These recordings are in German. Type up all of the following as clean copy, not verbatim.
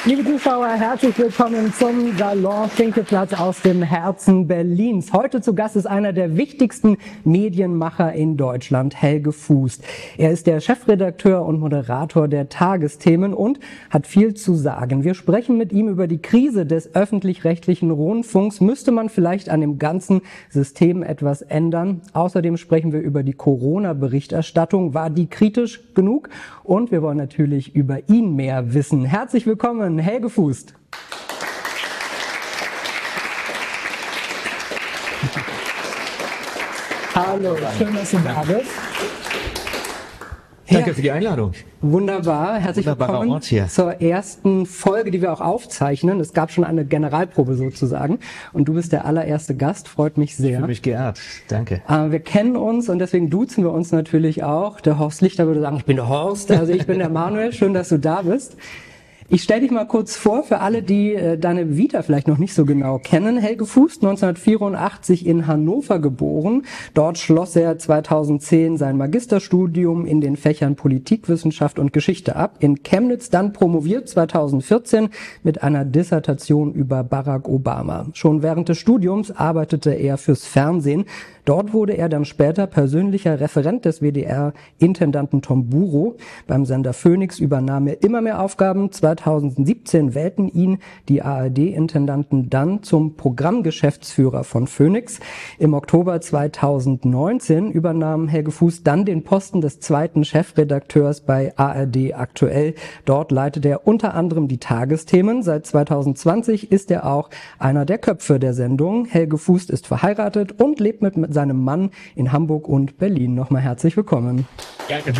Liebe Zuschauer, herzlich willkommen zum Salon Finkeplatz aus dem Herzen Berlins. Heute zu Gast ist einer der wichtigsten Medienmacher in Deutschland, Helge Fußt. Er ist der Chefredakteur und Moderator der Tagesthemen und hat viel zu sagen. Wir sprechen mit ihm über die Krise des öffentlich-rechtlichen Rundfunks. Müsste man vielleicht an dem ganzen System etwas ändern? Außerdem sprechen wir über die Corona-Berichterstattung. War die kritisch genug? Und wir wollen natürlich über ihn mehr wissen. Herzlich willkommen, Helge Fußt. Hallo, schön, dass du da bist. Danke für die Einladung. Wunderbar, herzlich willkommen zur ersten Folge, die wir auch aufzeichnen. Es gab schon eine Generalprobe sozusagen und du bist der allererste Gast, freut mich sehr. Ich fühle mich geehrt, danke. Wir kennen uns und deswegen duzen wir uns natürlich auch. Der Horst Lichter würde sagen, ich bin der Horst, also ich bin der Manuel, schön, dass du da bist. Ich stelle dich mal kurz vor, für alle, die deine Vita vielleicht noch nicht so genau kennen. Helge Fußt, 1984 in Hannover geboren. Dort schloss er 2010 sein Magisterstudium in den Fächern Politikwissenschaft und Geschichte ab. In Chemnitz dann promoviert 2014 mit einer Dissertation über Barack Obama. Schon während des Studiums arbeitete er fürs Fernsehen. Dort wurde er dann später persönlicher Referent des WDR-Intendanten Tom Buro. Beim Sender Phoenix übernahm er immer mehr Aufgaben. 2017 wählten ihn die ARD-Intendanten dann zum Programmgeschäftsführer von Phoenix. Im Oktober 2019 übernahm Helge Fußt dann den Posten des zweiten Chefredakteurs bei ARD Aktuell. Dort leitet er unter anderem die Tagesthemen. Seit 2020 ist er auch einer der Köpfe der Sendung. Helge Fußt ist verheiratet und lebt mit seinem Mann in Hamburg und Berlin. Nochmal herzlich willkommen. Danke.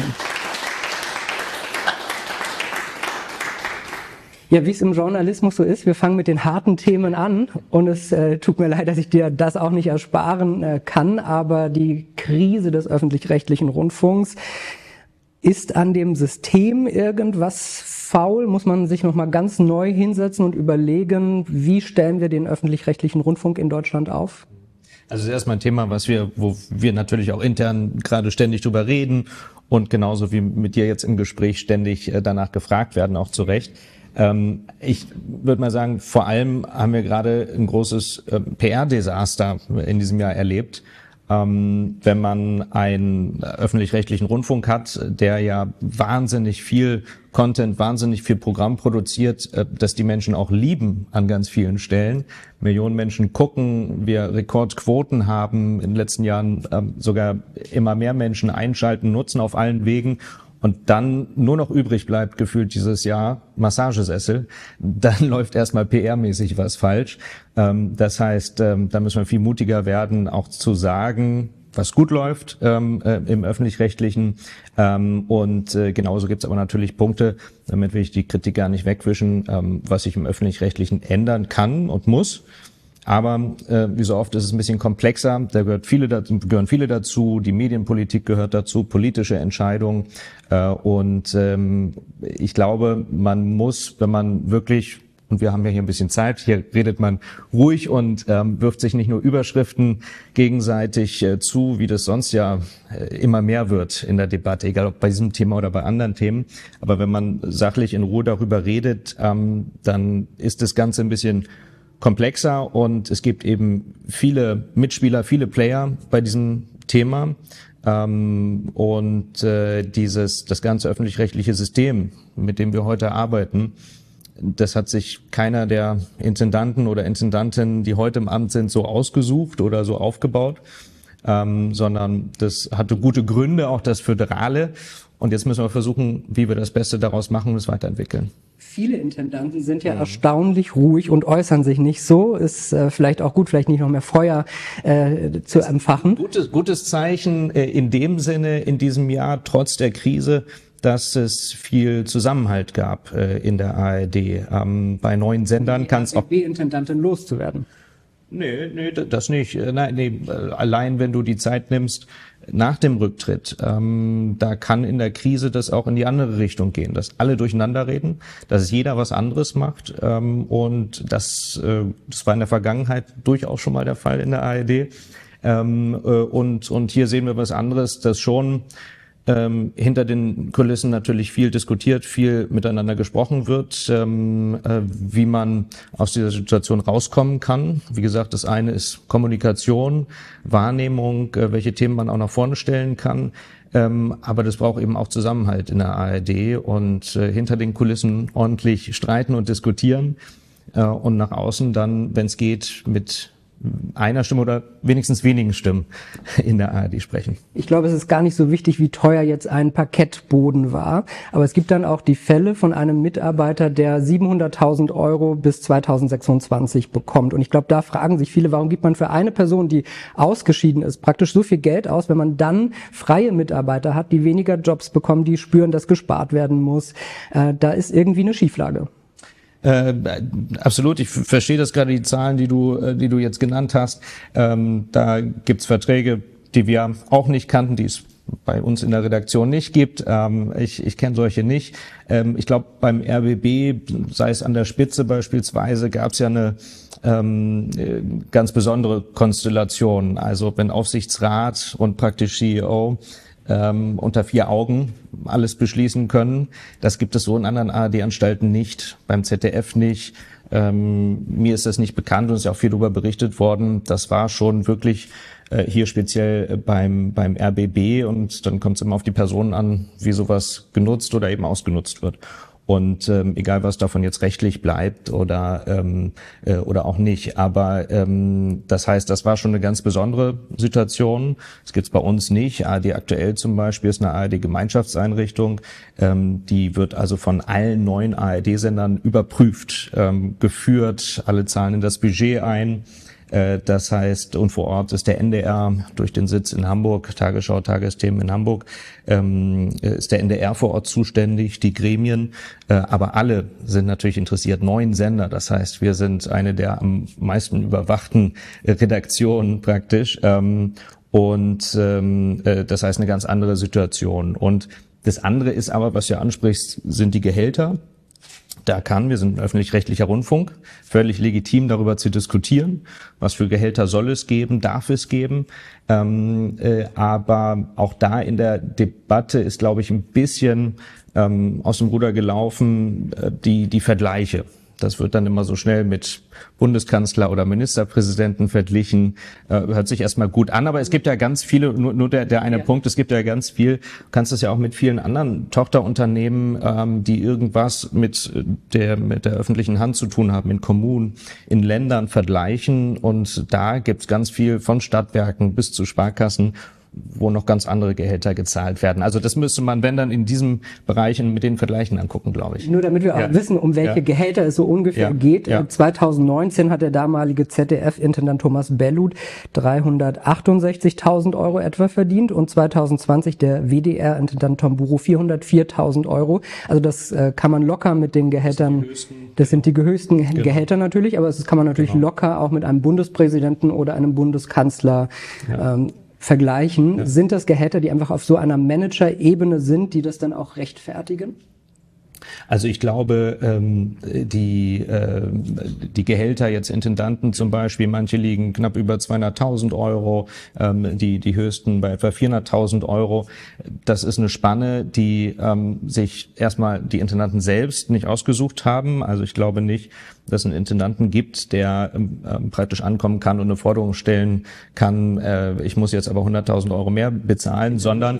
Ja, wie es im Journalismus so ist, wir fangen mit den harten Themen an und es tut mir leid, dass ich dir das auch nicht ersparen kann, aber die Krise des öffentlich-rechtlichen Rundfunks, ist an dem System irgendwas faul? Muss man sich nochmal ganz neu hinsetzen und überlegen, wie stellen wir den öffentlich-rechtlichen Rundfunk in Deutschland auf? Also das ist erstmal ein Thema, wo wir natürlich auch intern gerade ständig drüber reden und genauso wie mit dir jetzt im Gespräch ständig danach gefragt werden, auch zu Recht. Ich würde mal sagen, vor allem haben wir gerade ein großes PR-Desaster in diesem Jahr erlebt. Wenn man einen öffentlich-rechtlichen Rundfunk hat, der ja wahnsinnig viel Content, wahnsinnig viel Programm produziert, das die Menschen auch lieben an ganz vielen Stellen. Millionen Menschen gucken, wir Rekordquoten haben, in den letzten Jahren sogar immer mehr Menschen einschalten, nutzen auf allen Wegen. Und dann nur noch übrig bleibt gefühlt dieses Jahr Massagesessel, dann läuft erstmal PR-mäßig was falsch. Das heißt, da müssen wir viel mutiger werden, auch zu sagen, was gut läuft im Öffentlich-Rechtlichen. Und genauso gibt's aber natürlich Punkte, damit will ich die Kritik gar nicht wegwischen, was sich im Öffentlich-Rechtlichen ändern kann und muss. Aber wie so oft ist es ein bisschen komplexer. Da gehören viele dazu. Die Medienpolitik gehört dazu, politische Entscheidungen. Und ich glaube, man muss, wenn man wirklich, und wir haben ja hier ein bisschen Zeit, hier redet man ruhig und wirft sich nicht nur Überschriften gegenseitig zu, wie das sonst ja immer mehr wird in der Debatte, egal ob bei diesem Thema oder bei anderen Themen. Aber wenn man sachlich in Ruhe darüber redet, dann ist das Ganze ein bisschen komplexer und es gibt eben viele Mitspieler, viele Player bei diesem Thema und das ganze öffentlich-rechtliche System, mit dem wir heute arbeiten, das hat sich keiner der Intendanten oder Intendantinnen, die heute im Amt sind, so ausgesucht oder so aufgebaut, sondern das hatte gute Gründe, auch das Föderale. Und jetzt müssen wir versuchen, wie wir das Beste daraus machen und es weiterentwickeln. Viele Intendanten sind ja erstaunlich ruhig und äußern sich nicht so. Ist vielleicht auch gut, vielleicht nicht noch mehr Feuer zu entfachen. Gutes Zeichen in dem Sinne in diesem Jahr, trotz der Krise, dass es viel Zusammenhalt gab in der ARD. Bei neuen Sendern kann es auch... Intendantin loszuwerden. Nee, das nicht. Nein, allein wenn du die Zeit nimmst nach dem Rücktritt, da kann in der Krise das auch in die andere Richtung gehen, dass alle durcheinander reden, dass jeder was anderes macht und das war in der Vergangenheit durchaus schon mal der Fall in der ARD und hier sehen wir was anderes, dass schon hinter den Kulissen natürlich viel diskutiert, viel miteinander gesprochen wird, wie man aus dieser Situation rauskommen kann. Wie gesagt, das eine ist Kommunikation, Wahrnehmung, welche Themen man auch nach vorne stellen kann. Aber das braucht eben auch Zusammenhalt in der ARD und hinter den Kulissen ordentlich streiten und diskutieren und nach außen dann, wenn es geht, mit einer Stimme oder wenigstens wenigen Stimmen in der ARD sprechen. Ich glaube, es ist gar nicht so wichtig, wie teuer jetzt ein Parkettboden war. Aber es gibt dann auch die Fälle von einem Mitarbeiter, der 700.000 € bis 2026 bekommt. Und ich glaube, da fragen sich viele, warum gibt man für eine Person, die ausgeschieden ist, praktisch so viel Geld aus, wenn man dann freie Mitarbeiter hat, die weniger Jobs bekommen, die spüren, dass gespart werden muss. Da ist irgendwie eine Schieflage. Absolut, ich verstehe das gerade, die Zahlen, die du jetzt genannt hast. Da gibt's Verträge, die wir auch nicht kannten, die es bei uns in der Redaktion nicht gibt. Ich kenne solche nicht. Ich glaube, beim RBB, sei es an der Spitze beispielsweise, gab's ja eine ganz besondere Konstellation. Also wenn Aufsichtsrat und praktisch CEO unter 4 Augen alles beschließen können. Das gibt es so in anderen ARD-Anstalten nicht, beim ZDF nicht. Mir ist das nicht bekannt und es ist ja auch viel darüber berichtet worden. Das war schon wirklich hier speziell beim RBB und dann kommt es immer auf die Personen an, wie sowas genutzt oder eben ausgenutzt wird. Und egal, was davon jetzt rechtlich bleibt oder auch nicht. Aber das heißt, das war schon eine ganz besondere Situation. Das gibt's bei uns nicht. ARD aktuell zum Beispiel ist eine ARD-Gemeinschaftseinrichtung. Die wird also von allen neuen ARD-Sendern überprüft, geführt. Alle zahlen in das Budget ein. Das heißt, und vor Ort ist der NDR durch den Sitz in Hamburg, Tagesschau, Tagesthemen in Hamburg, ist der NDR vor Ort zuständig, die Gremien, aber alle sind natürlich interessiert, 9 Sender, das heißt, wir sind eine der am meisten überwachten Redaktionen praktisch, und das heißt eine ganz andere Situation. Und das andere ist aber, was du ansprichst, sind die Gehälter. Wir sind ein öffentlich-rechtlicher Rundfunk, völlig legitim darüber zu diskutieren, was für Gehälter soll es geben, darf es geben. Aber auch da in der Debatte ist, glaube ich, ein bisschen aus dem Ruder gelaufen, die Vergleiche. Das wird dann immer so schnell mit Bundeskanzler oder Ministerpräsidenten verglichen. Hört sich erstmal gut an, aber es gibt ja ganz viele, nur der eine Punkt, es gibt ja ganz viel, du kannst das ja auch mit vielen anderen Tochterunternehmen, die irgendwas mit der öffentlichen Hand zu tun haben, in Kommunen, in Ländern vergleichen. Und da gibt's ganz viel von Stadtwerken bis zu Sparkassen, wo noch ganz andere Gehälter gezahlt werden. Also das müsste man, wenn dann, in diesem Bereich mit den Vergleichen angucken, glaube ich. Nur damit wir auch wissen, um welche Gehälter es so ungefähr geht. 2019 hat der damalige ZDF-Intendant Thomas Bellut 368.000 € etwa verdient und 2020 der WDR-Intendant Tom Buro 404.000 €. Also das kann man locker mit den Gehältern, das sind die höchsten Gehälter natürlich, aber das kann man natürlich locker auch mit einem Bundespräsidenten oder einem Bundeskanzler vergleichen. Ja. Sind das Gehälter, die einfach auf so einer Manager-Ebene sind, die das dann auch rechtfertigen? Also ich glaube, die Gehälter jetzt Intendanten zum Beispiel, manche liegen knapp über 200.000 €, die höchsten bei etwa 400.000 €. Das ist eine Spanne, die sich erstmal die Intendanten selbst nicht ausgesucht haben. Also ich glaube nicht, dass es einen Intendanten gibt, der praktisch ankommen kann und eine Forderung stellen kann, ich muss jetzt aber 100.000 € mehr bezahlen, sondern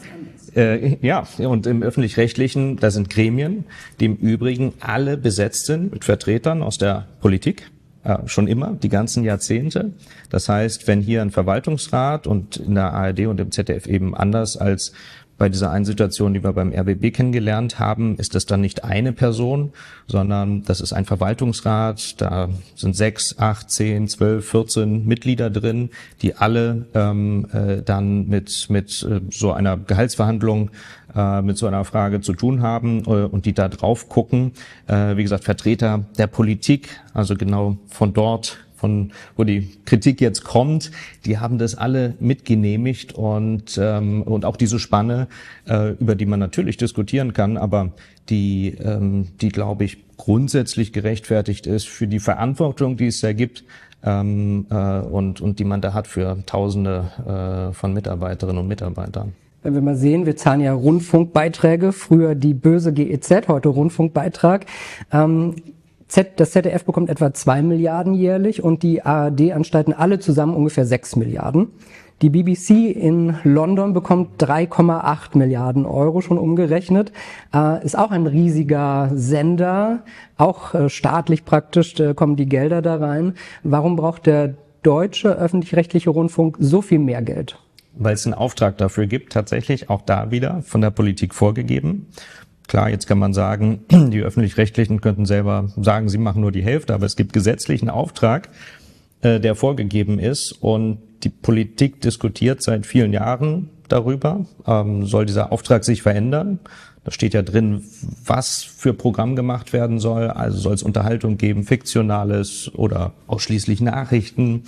und im Öffentlich-Rechtlichen, da sind Gremien, die im Übrigen alle besetzt sind mit Vertretern aus der Politik, schon immer, die ganzen Jahrzehnte. Das heißt, wenn hier ein Verwaltungsrat und in der ARD und im ZDF eben anders als bei dieser einen Situation, die wir beim RBB kennengelernt haben, ist das dann nicht eine Person, sondern das ist ein Verwaltungsrat. Da sind 6, 8, 10, 12, 14 Mitglieder drin, die alle dann mit so einer Gehaltsverhandlung, mit so einer Frage zu tun haben und die da drauf gucken. Wie gesagt, Vertreter der Politik, also genau von dort, wo die Kritik jetzt kommt, die haben das alle mitgenehmigt und auch diese Spanne, über die man natürlich diskutieren kann, aber die glaube ich grundsätzlich gerechtfertigt ist für die Verantwortung, die es da gibt und die man da hat für Tausende von Mitarbeiterinnen und Mitarbeitern. Wenn wir mal sehen, wir zahlen ja Rundfunkbeiträge, früher die böse GEZ, heute Rundfunkbeitrag. Das ZDF bekommt etwa 2 Milliarden jährlich und die ARD-Anstalten alle zusammen ungefähr 6 Milliarden. Die BBC in London bekommt 3,8 Milliarden Euro schon umgerechnet. Ist auch ein riesiger Sender, auch staatlich praktisch kommen die Gelder da rein. Warum braucht der deutsche öffentlich-rechtliche Rundfunk so viel mehr Geld? Weil es einen Auftrag dafür gibt, tatsächlich auch da wieder von der Politik vorgegeben. Klar, jetzt kann man sagen, die Öffentlich-Rechtlichen könnten selber sagen, sie machen nur die Hälfte, aber es gibt gesetzlichen Auftrag, der vorgegeben ist und die Politik diskutiert seit vielen Jahren darüber, soll dieser Auftrag sich verändern. Da steht ja drin, was für Programm gemacht werden soll. Also soll es Unterhaltung geben, Fiktionales oder ausschließlich Nachrichten.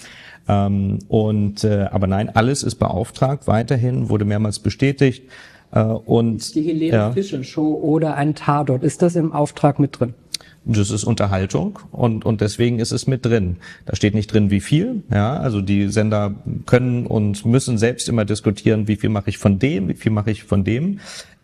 Aber nein, alles ist beauftragt weiterhin, wurde mehrmals bestätigt. Die Helene Fischer Show oder ein Tatort, ist das im Auftrag mit drin? Das ist Unterhaltung und deswegen ist es mit drin. Da steht nicht drin, wie viel. Ja, also die Sender können und müssen selbst immer diskutieren, wie viel mache ich von dem, wie viel mache ich von dem.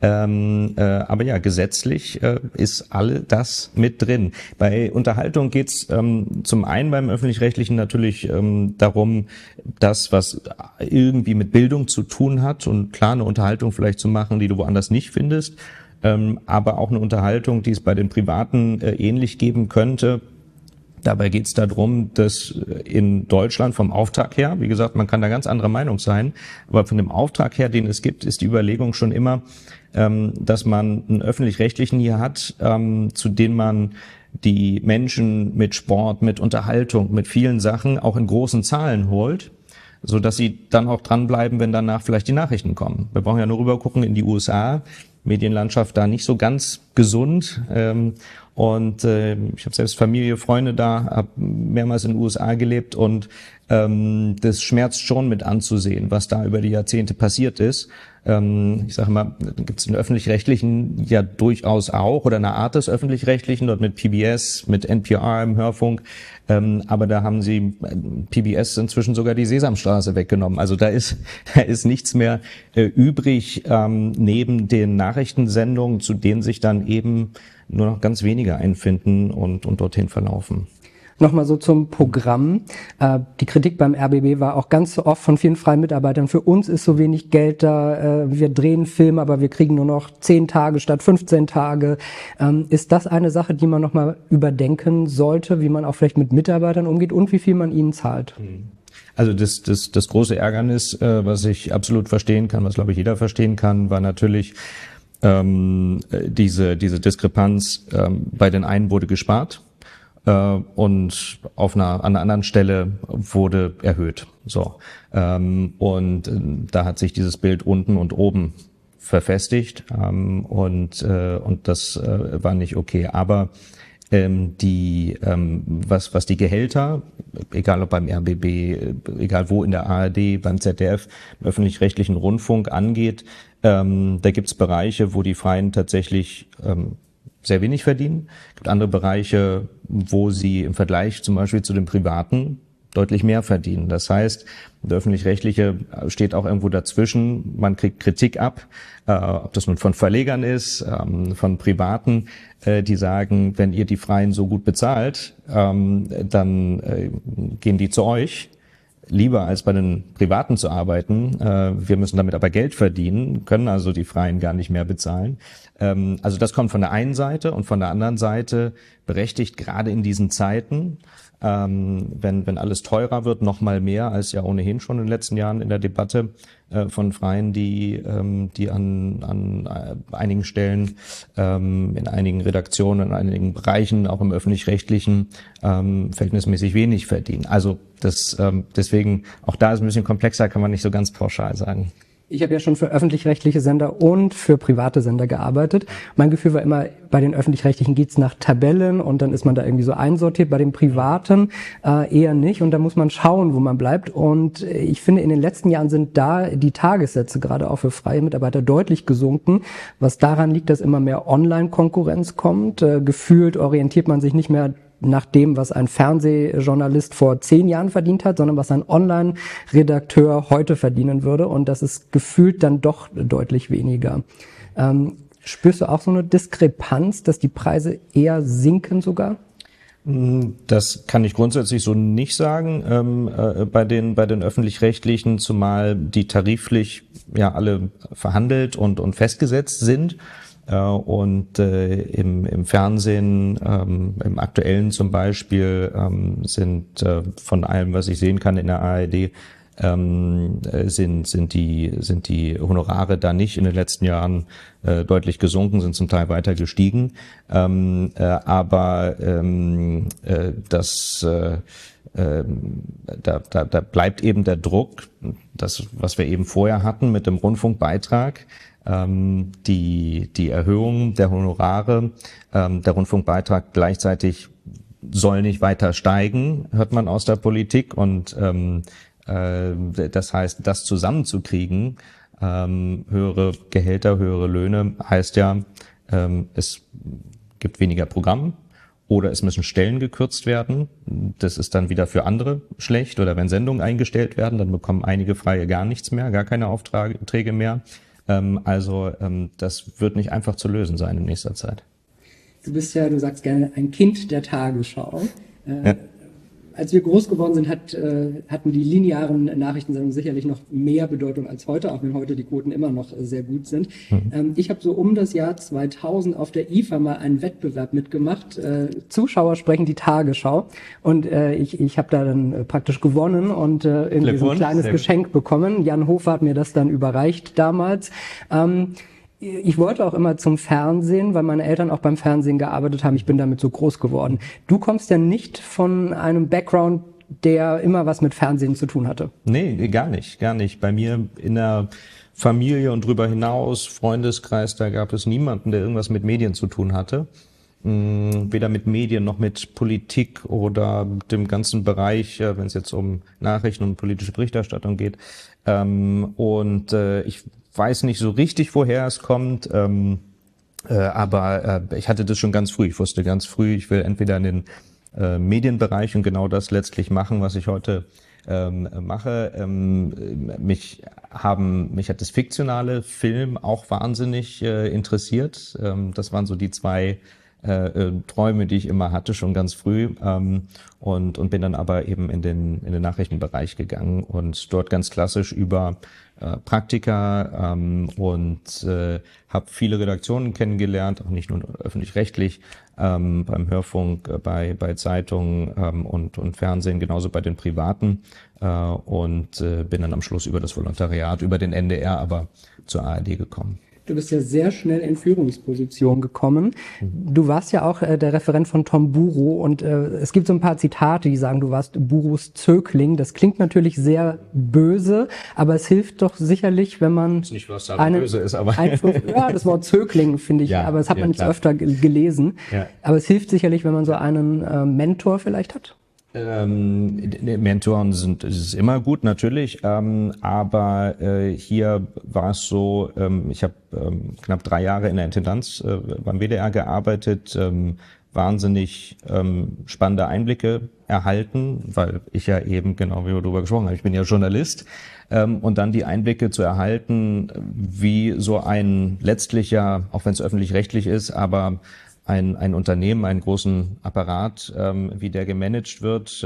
Aber ja, gesetzlich ist all das mit drin. Bei Unterhaltung geht's zum einen beim Öffentlich-Rechtlichen natürlich darum, das, was irgendwie mit Bildung zu tun hat und klar eine Unterhaltung vielleicht zu machen, die du woanders nicht findest. Aber auch eine Unterhaltung, die es bei den Privaten ähnlich geben könnte. Dabei geht es darum, dass in Deutschland vom Auftrag her, wie gesagt, man kann da ganz anderer Meinung sein, aber von dem Auftrag her, den es gibt, ist die Überlegung schon immer, dass man einen Öffentlich-Rechtlichen hier hat, zu dem man die Menschen mit Sport, mit Unterhaltung, mit vielen Sachen auch in großen Zahlen holt, so dass sie dann auch dranbleiben, wenn danach vielleicht die Nachrichten kommen. Wir brauchen ja nur rüber gucken in die USA. Medienlandschaft da nicht so ganz gesund. Ich habe selbst Familie, Freunde da, habe mehrmals in den USA gelebt und das schmerzt schon mit anzusehen, was da über die Jahrzehnte passiert ist. Ich sage mal, gibt es den Öffentlich-Rechtlichen ja durchaus auch oder eine Art des Öffentlich-Rechtlichen, dort mit PBS, mit NPR im Hörfunk, aber da haben sie PBS inzwischen sogar die Sesamstraße weggenommen. Also da ist nichts mehr übrig neben den Nachrichtensendungen, zu denen sich dann eben nur noch ganz wenige einfinden und dorthin verlaufen. Nochmal so zum Programm. Die Kritik beim RBB war auch ganz oft von vielen freien Mitarbeitern, für uns ist so wenig Geld da, wir drehen Film, aber wir kriegen nur noch 10 Tage statt 15 Tage. Ist das eine Sache, die man nochmal überdenken sollte, wie man auch vielleicht mit Mitarbeitern umgeht und wie viel man ihnen zahlt? Also das große Ärgernis, was ich absolut verstehen kann, was glaube ich jeder verstehen kann, war natürlich diese Diskrepanz. Bei den einen wurde gespart. Und an einer anderen Stelle wurde erhöht. So. Und da hat sich dieses Bild unten und oben verfestigt. Und das war nicht okay. Aber was die Gehälter, egal ob beim RBB, egal wo in der ARD, beim ZDF, im öffentlich-rechtlichen Rundfunk angeht, da gibt's Bereiche, wo die Freien tatsächlich sehr wenig verdienen. Es gibt andere Bereiche, wo sie im Vergleich zum Beispiel zu den Privaten deutlich mehr verdienen. Das heißt, der Öffentlich-Rechtliche steht auch irgendwo dazwischen. Man kriegt Kritik ab, ob das nun von Verlegern ist, von Privaten, die sagen, wenn ihr die Freien so gut bezahlt, dann gehen die zu euch. Lieber als bei den Privaten zu arbeiten. Wir müssen damit aber Geld verdienen, können also die Freien gar nicht mehr bezahlen. Also das kommt von der einen Seite und von der anderen Seite berechtigt gerade in diesen Zeiten, wenn alles teurer wird, noch mal mehr als ja ohnehin schon in den letzten Jahren in der Debatte von Freien, die an einigen Stellen, in einigen Redaktionen, in einigen Bereichen, auch im Öffentlich-Rechtlichen, verhältnismäßig wenig verdienen. Also deswegen, auch da ist ein bisschen komplexer, kann man nicht so ganz pauschal sagen. Ich habe ja schon für öffentlich-rechtliche Sender und für private Sender gearbeitet. Mein Gefühl war immer, bei den öffentlich-rechtlichen geht's nach Tabellen und dann ist man da irgendwie so einsortiert. Bei den privaten eher nicht und da muss man schauen, wo man bleibt. Und ich finde, in den letzten Jahren sind da die Tagessätze gerade auch für freie Mitarbeiter deutlich gesunken, was daran liegt, dass immer mehr Online-Konkurrenz kommt. Gefühlt orientiert man sich nicht mehr nach dem, was ein Fernsehjournalist vor 10 Jahren verdient hat, sondern was ein Online-Redakteur heute verdienen würde. Und das ist gefühlt dann doch deutlich weniger. Spürst du auch so eine Diskrepanz, dass die Preise eher sinken sogar? Das kann ich grundsätzlich so nicht sagen bei den öffentlich-rechtlichen, zumal die tariflich ja alle verhandelt und festgesetzt sind. Und im Fernsehen, im Aktuellen zum Beispiel, sind von allem, was ich sehen kann in der ARD, sind die Honorare da nicht in den letzten Jahren deutlich gesunken, sind zum Teil weiter gestiegen. Aber da bleibt eben der Druck, das, was wir eben vorher hatten mit dem Rundfunkbeitrag, die Erhöhung der Honorare, der Rundfunkbeitrag gleichzeitig soll nicht weiter steigen, hört man aus der Politik, und das heißt, das zusammenzukriegen, höhere Gehälter, höhere Löhne, heißt ja, es gibt weniger Programm oder es müssen Stellen gekürzt werden. Das ist dann wieder für andere schlecht, oder wenn Sendungen eingestellt werden, dann bekommen einige Freie gar nichts mehr, gar keine Aufträge mehr. Also das wird nicht einfach zu lösen sein in nächster Zeit. Du bist ja, du sagst gerne, ein Kind der Tagesschau. Ja. Als wir groß geworden sind, hatten die linearen Nachrichtensendungen sicherlich noch mehr Bedeutung als heute, auch wenn heute die Quoten immer noch sehr gut sind. Ich habe so um das Jahr 2000 auf der IFA mal einen Wettbewerb mitgemacht. Zuschauer sprechen die Tagesschau. Und ich habe da dann praktisch gewonnen und irgendwie so ein kleines Geschenk bekommen. Jan Hofer hat mir das dann überreicht damals. Ich wollte auch immer zum Fernsehen, weil meine Eltern auch beim Fernsehen gearbeitet haben. Ich bin damit so groß geworden. Du kommst ja nicht von einem Background, der immer was mit Fernsehen zu tun hatte. Nee, gar nicht. Bei mir in der Familie und darüber hinaus, Freundeskreis, da gab es niemanden, der irgendwas mit Medien zu tun hatte. Weder mit Medien noch mit Politik oder dem ganzen Bereich, wenn es jetzt um Nachrichten und politische Berichterstattung geht. Ich weiß nicht so richtig, woher es kommt, aber ich hatte das schon ganz früh. Ich wusste ganz früh, ich will entweder in den Medienbereich und genau das letztlich machen, was ich heute mache. Mich hat das fiktionale Film auch wahnsinnig interessiert. Das waren so die zwei Träume, die ich immer hatte, schon ganz früh, und bin dann aber eben in den Nachrichtenbereich gegangen und dort ganz klassisch über Praktika und habe viele Redaktionen kennengelernt, auch nicht nur öffentlich-rechtlich, beim Hörfunk, bei Zeitungen und Fernsehen, genauso bei den Privaten, und bin dann am Schluss über das Volontariat, über den NDR aber zur ARD gekommen. Du bist ja sehr schnell in Führungsposition gekommen. Du warst ja auch der Referent von Tom Buro, und es gibt so ein paar Zitate, die sagen, du warst Buros Zögling. Das klingt natürlich sehr böse, aber es hilft doch sicherlich, wenn man nicht, was da böse ist, aber ja, das Wort Zögling finde ich, ja, aber das hat man jetzt öfter gelesen. Ja. Aber es hilft sicherlich, wenn man so einen Mentor vielleicht hat. Mentoren ist immer gut, natürlich, aber hier war es so, ich habe knapp 3 Jahre in der Intendanz beim WDR gearbeitet, wahnsinnig spannende Einblicke erhalten, weil ich ja eben, genau wie wir darüber gesprochen haben, ich bin ja Journalist, und dann die Einblicke zu erhalten, wie so ein letztlicher, auch wenn es öffentlich-rechtlich ist, aber ein Unternehmen, einen großen Apparat, wie der gemanagt wird,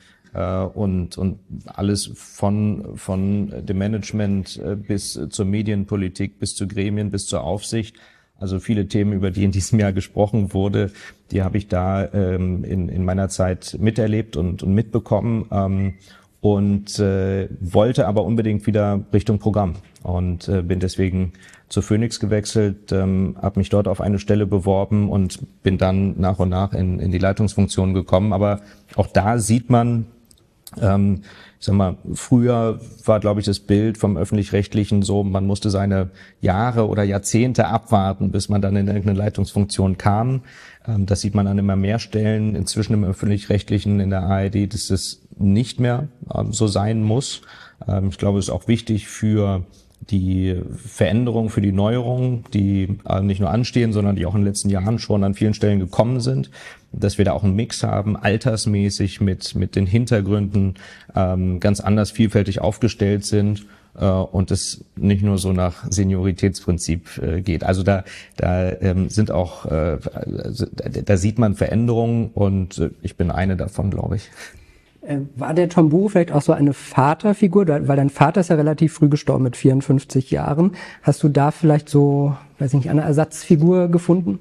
und alles von dem Management bis zur Medienpolitik, bis zu Gremien, bis zur Aufsicht. Also viele Themen, über die in diesem Jahr gesprochen wurde, die habe ich da in meiner Zeit miterlebt und mitbekommen, und wollte aber unbedingt wieder Richtung Programm und bin deswegen zu Phoenix gewechselt, habe mich dort auf eine Stelle beworben und bin dann nach und nach in die Leitungsfunktion gekommen. Aber auch da sieht man, ich sag mal, früher war, glaube ich, das Bild vom Öffentlich-Rechtlichen so, man musste seine Jahre oder Jahrzehnte abwarten, bis man dann in irgendeine Leitungsfunktion kam. Das sieht man an immer mehr Stellen, inzwischen im Öffentlich-Rechtlichen, in der ARD, dass es nicht mehr so sein muss. Ich glaube, es ist auch wichtig für die Veränderungen für die Neuerungen, die nicht nur anstehen, sondern die auch in den letzten Jahren schon an vielen Stellen gekommen sind, dass wir da auch einen Mix haben, altersmäßig mit den Hintergründen ganz anders vielfältig aufgestellt sind und es nicht nur so nach Senioritätsprinzip geht. Also da sind auch, da sieht man Veränderungen und ich bin eine davon, glaube ich. War der Tamburo vielleicht auch so eine Vaterfigur? Weil dein Vater ist ja relativ früh gestorben mit 54 Jahren. Hast du da vielleicht so, weiß ich nicht, eine Ersatzfigur gefunden?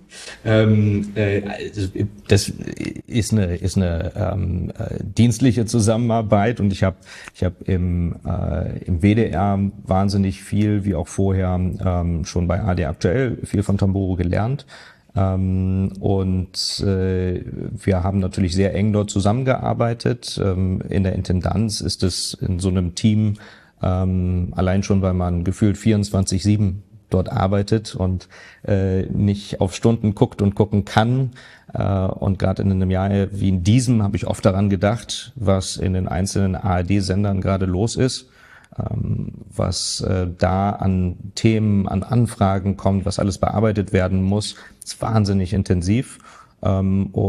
Das ist eine dienstliche Zusammenarbeit und ich habe im WDR wahnsinnig viel, wie auch vorher schon bei ARD Aktuell, viel von Tamburo gelernt. Und wir haben natürlich sehr eng dort zusammengearbeitet. In der Intendanz ist es in so einem Team, allein schon, weil man gefühlt 24/7 dort arbeitet und nicht auf Stunden guckt und gucken kann. Und gerade in einem Jahr wie in diesem habe ich oft daran gedacht, was in den einzelnen ARD-Sendern gerade los ist. Was da an Themen, an Anfragen kommt, was alles bearbeitet werden muss, ist wahnsinnig intensiv. Klar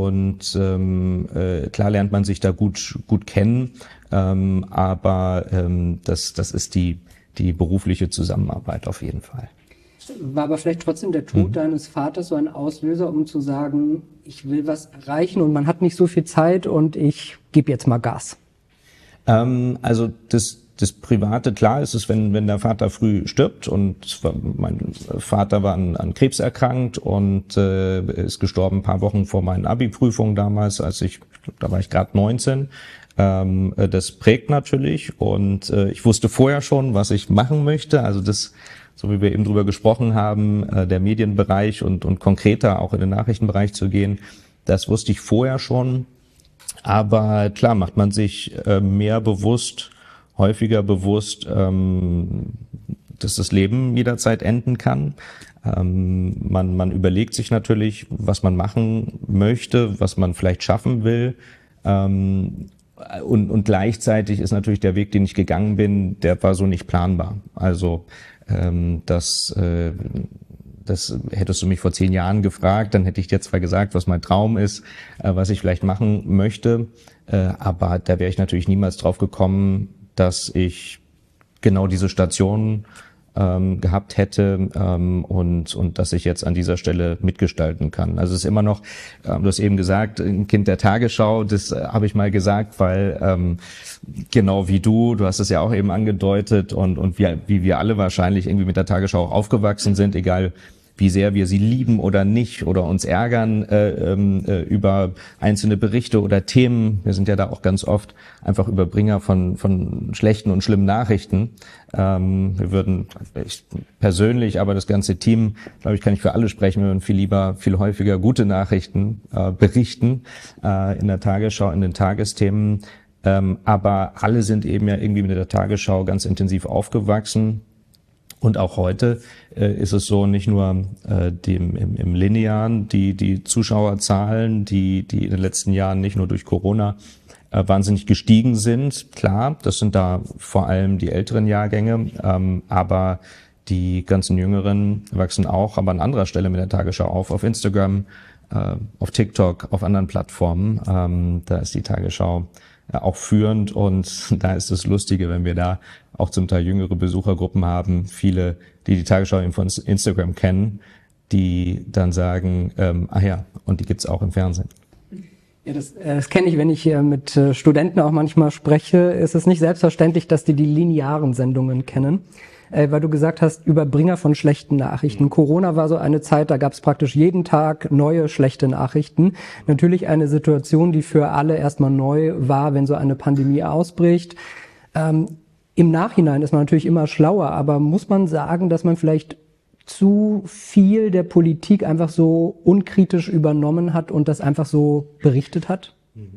lernt man sich da gut kennen, aber das ist die berufliche Zusammenarbeit auf jeden Fall. War aber vielleicht trotzdem der Tod deines Vaters so ein Auslöser, um zu sagen, ich will was erreichen und man hat nicht so viel Zeit und ich gebe jetzt mal Gas? Also das Private, klar ist es, wenn der Vater früh stirbt und mein Vater war an Krebs erkrankt und ist gestorben ein paar Wochen vor meinen Abi-Prüfungen damals, da war ich gerade 19. Das prägt natürlich und ich wusste vorher schon, was ich machen möchte, also das, so wie wir eben drüber gesprochen haben, der Medienbereich und konkreter auch in den Nachrichtenbereich zu gehen, das wusste ich vorher schon, aber klar macht man sich häufiger bewusst, dass das Leben jederzeit enden kann. Man überlegt sich natürlich, was man machen möchte, was man vielleicht schaffen will. Und gleichzeitig ist natürlich der Weg, den ich gegangen bin, der war so nicht planbar. Also das hättest du mich vor 10 Jahren gefragt, dann hätte ich dir zwar gesagt, was mein Traum ist, was ich vielleicht machen möchte, aber da wäre ich natürlich niemals drauf gekommen, dass ich genau diese Station gehabt hätte und dass ich jetzt an dieser Stelle mitgestalten kann. Also es ist immer noch, du hast eben gesagt, ein Kind der Tagesschau, das habe ich mal gesagt, weil genau wie du hast es ja auch eben angedeutet und wie wir alle wahrscheinlich irgendwie mit der Tagesschau auch aufgewachsen sind, egal wie sehr wir sie lieben oder nicht oder uns ärgern über einzelne Berichte oder Themen. Wir sind ja da auch ganz oft einfach Überbringer von schlechten und schlimmen Nachrichten. Wir würden, ich persönlich, aber das ganze Team, glaube ich, kann ich für alle sprechen, wir würden viel häufiger gute Nachrichten berichten in der Tagesschau, in den Tagesthemen. Aber alle sind eben ja irgendwie mit der Tagesschau ganz intensiv aufgewachsen. Und auch heute ist es so, nicht nur im Linearen, die Zuschauerzahlen, die in den letzten Jahren nicht nur durch Corona wahnsinnig gestiegen sind. Klar, das sind da vor allem die älteren Jahrgänge, aber die ganzen Jüngeren wachsen auch, aber an anderer Stelle mit der Tagesschau auf Instagram, auf TikTok, auf anderen Plattformen. Da ist die Tagesschau auch führend und da ist es Lustige, wenn wir da auch zum Teil jüngere Besuchergruppen haben, viele, die Tagesschau eben von Instagram kennen, die dann sagen, ach ja, und die gibt's auch im Fernsehen. Ja, das kenne ich, wenn ich hier mit Studenten auch manchmal spreche. Ist es nicht selbstverständlich, dass die linearen Sendungen kennen. Weil du gesagt hast, Überbringer von schlechten Nachrichten. Corona war so eine Zeit, da gab es praktisch jeden Tag neue schlechte Nachrichten. Natürlich eine Situation, die für alle erstmal neu war, wenn so eine Pandemie ausbricht. Im Nachhinein ist man natürlich immer schlauer, aber muss man sagen, dass man vielleicht zu viel der Politik einfach so unkritisch übernommen hat und das einfach so berichtet hat?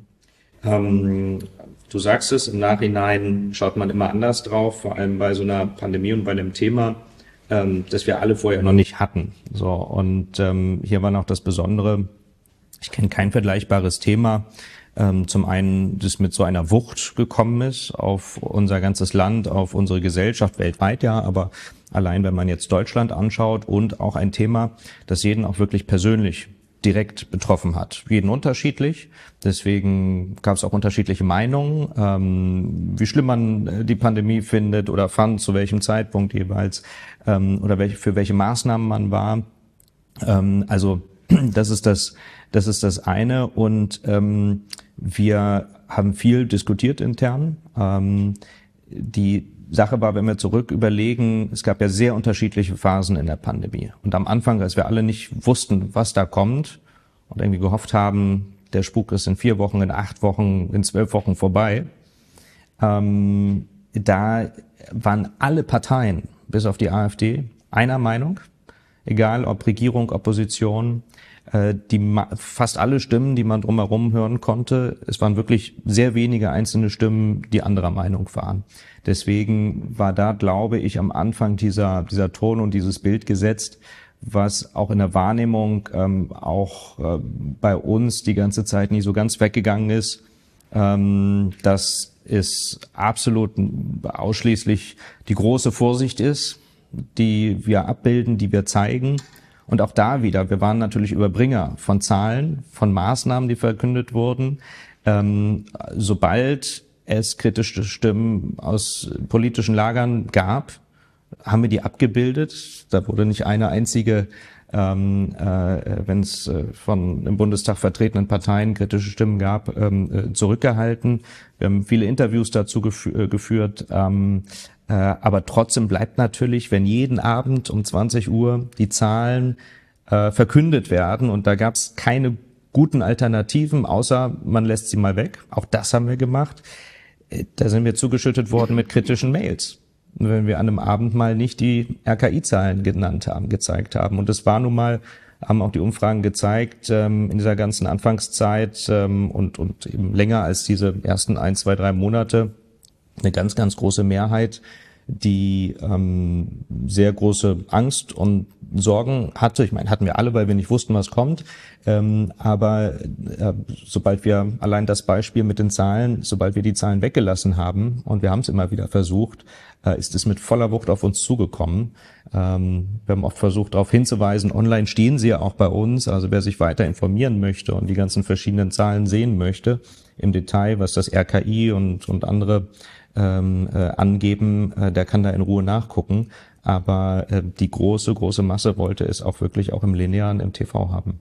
Du sagst es, im Nachhinein schaut man immer anders drauf, vor allem bei so einer Pandemie und bei einem Thema, das wir alle vorher noch nicht hatten. So, und hier war noch das Besondere, Ich kenne kein vergleichbares Thema. Zum einen, das mit so einer Wucht gekommen ist auf unser ganzes Land, auf unsere Gesellschaft, weltweit ja, aber allein wenn man jetzt Deutschland anschaut, und auch ein Thema, das jeden auch wirklich persönlich direkt betroffen hat. Jeden unterschiedlich. Deswegen gab es auch unterschiedliche Meinungen, wie schlimm man die Pandemie findet oder fand, zu welchem Zeitpunkt jeweils, oder für welche Maßnahmen man war. Also das ist das eine. Und wir haben viel diskutiert intern. Die Sache war, wenn wir zurück überlegen, es gab ja sehr unterschiedliche Phasen in der Pandemie. Und am Anfang, als wir alle nicht wussten, was da kommt und irgendwie gehofft haben, der Spuk ist in 4 Wochen, in 8 Wochen, in 12 Wochen vorbei, da waren alle Parteien, bis auf die AfD, einer Meinung, egal ob Regierung, Opposition, fast alle Stimmen, die man drumherum hören konnte, es waren wirklich sehr wenige einzelne Stimmen, die anderer Meinung waren. Deswegen war da, glaube ich, am Anfang dieser Ton und dieses Bild gesetzt, was auch in der Wahrnehmung auch bei uns die ganze Zeit nie so ganz weggegangen ist. Dass es absolut ausschließlich die große Vorsicht ist, die wir abbilden, die wir zeigen. Und auch da wieder, wir waren natürlich Überbringer von Zahlen, von Maßnahmen, die verkündet wurden. Sobald es kritische Stimmen aus politischen Lagern gab, haben wir die abgebildet. Da wurde nicht eine einzige, wenn es von im Bundestag vertretenen Parteien kritische Stimmen gab, zurückgehalten. Wir haben viele Interviews dazu geführt. Aber trotzdem bleibt natürlich, wenn jeden Abend um 20 Uhr die Zahlen verkündet werden, und da gab es keine guten Alternativen, außer man lässt sie mal weg. Auch das haben wir gemacht. Da sind wir zugeschüttet worden mit kritischen Mails. Und wenn wir an einem Abend mal nicht die RKI-Zahlen gezeigt haben. Und es war nun mal, haben auch die Umfragen gezeigt, in dieser ganzen Anfangszeit und eben länger als diese ersten 1, 2, 3 Monate, eine ganz, ganz große Mehrheit, die sehr große Angst und Sorgen hatte. Ich meine, hatten wir alle, weil wir nicht wussten, was kommt. Aber sobald wir allein das Beispiel mit den Zahlen, sobald wir die Zahlen weggelassen haben, und wir haben es immer wieder versucht, ist es mit voller Wucht auf uns zugekommen. Wir haben oft versucht, darauf hinzuweisen, online stehen sie ja auch bei uns. Also wer sich weiter informieren möchte und die ganzen verschiedenen Zahlen sehen möchte, im Detail, was das RKI und andere angeben, der kann da in Ruhe nachgucken. Aber die große Masse wollte es auch wirklich auch im Linearen, im TV haben.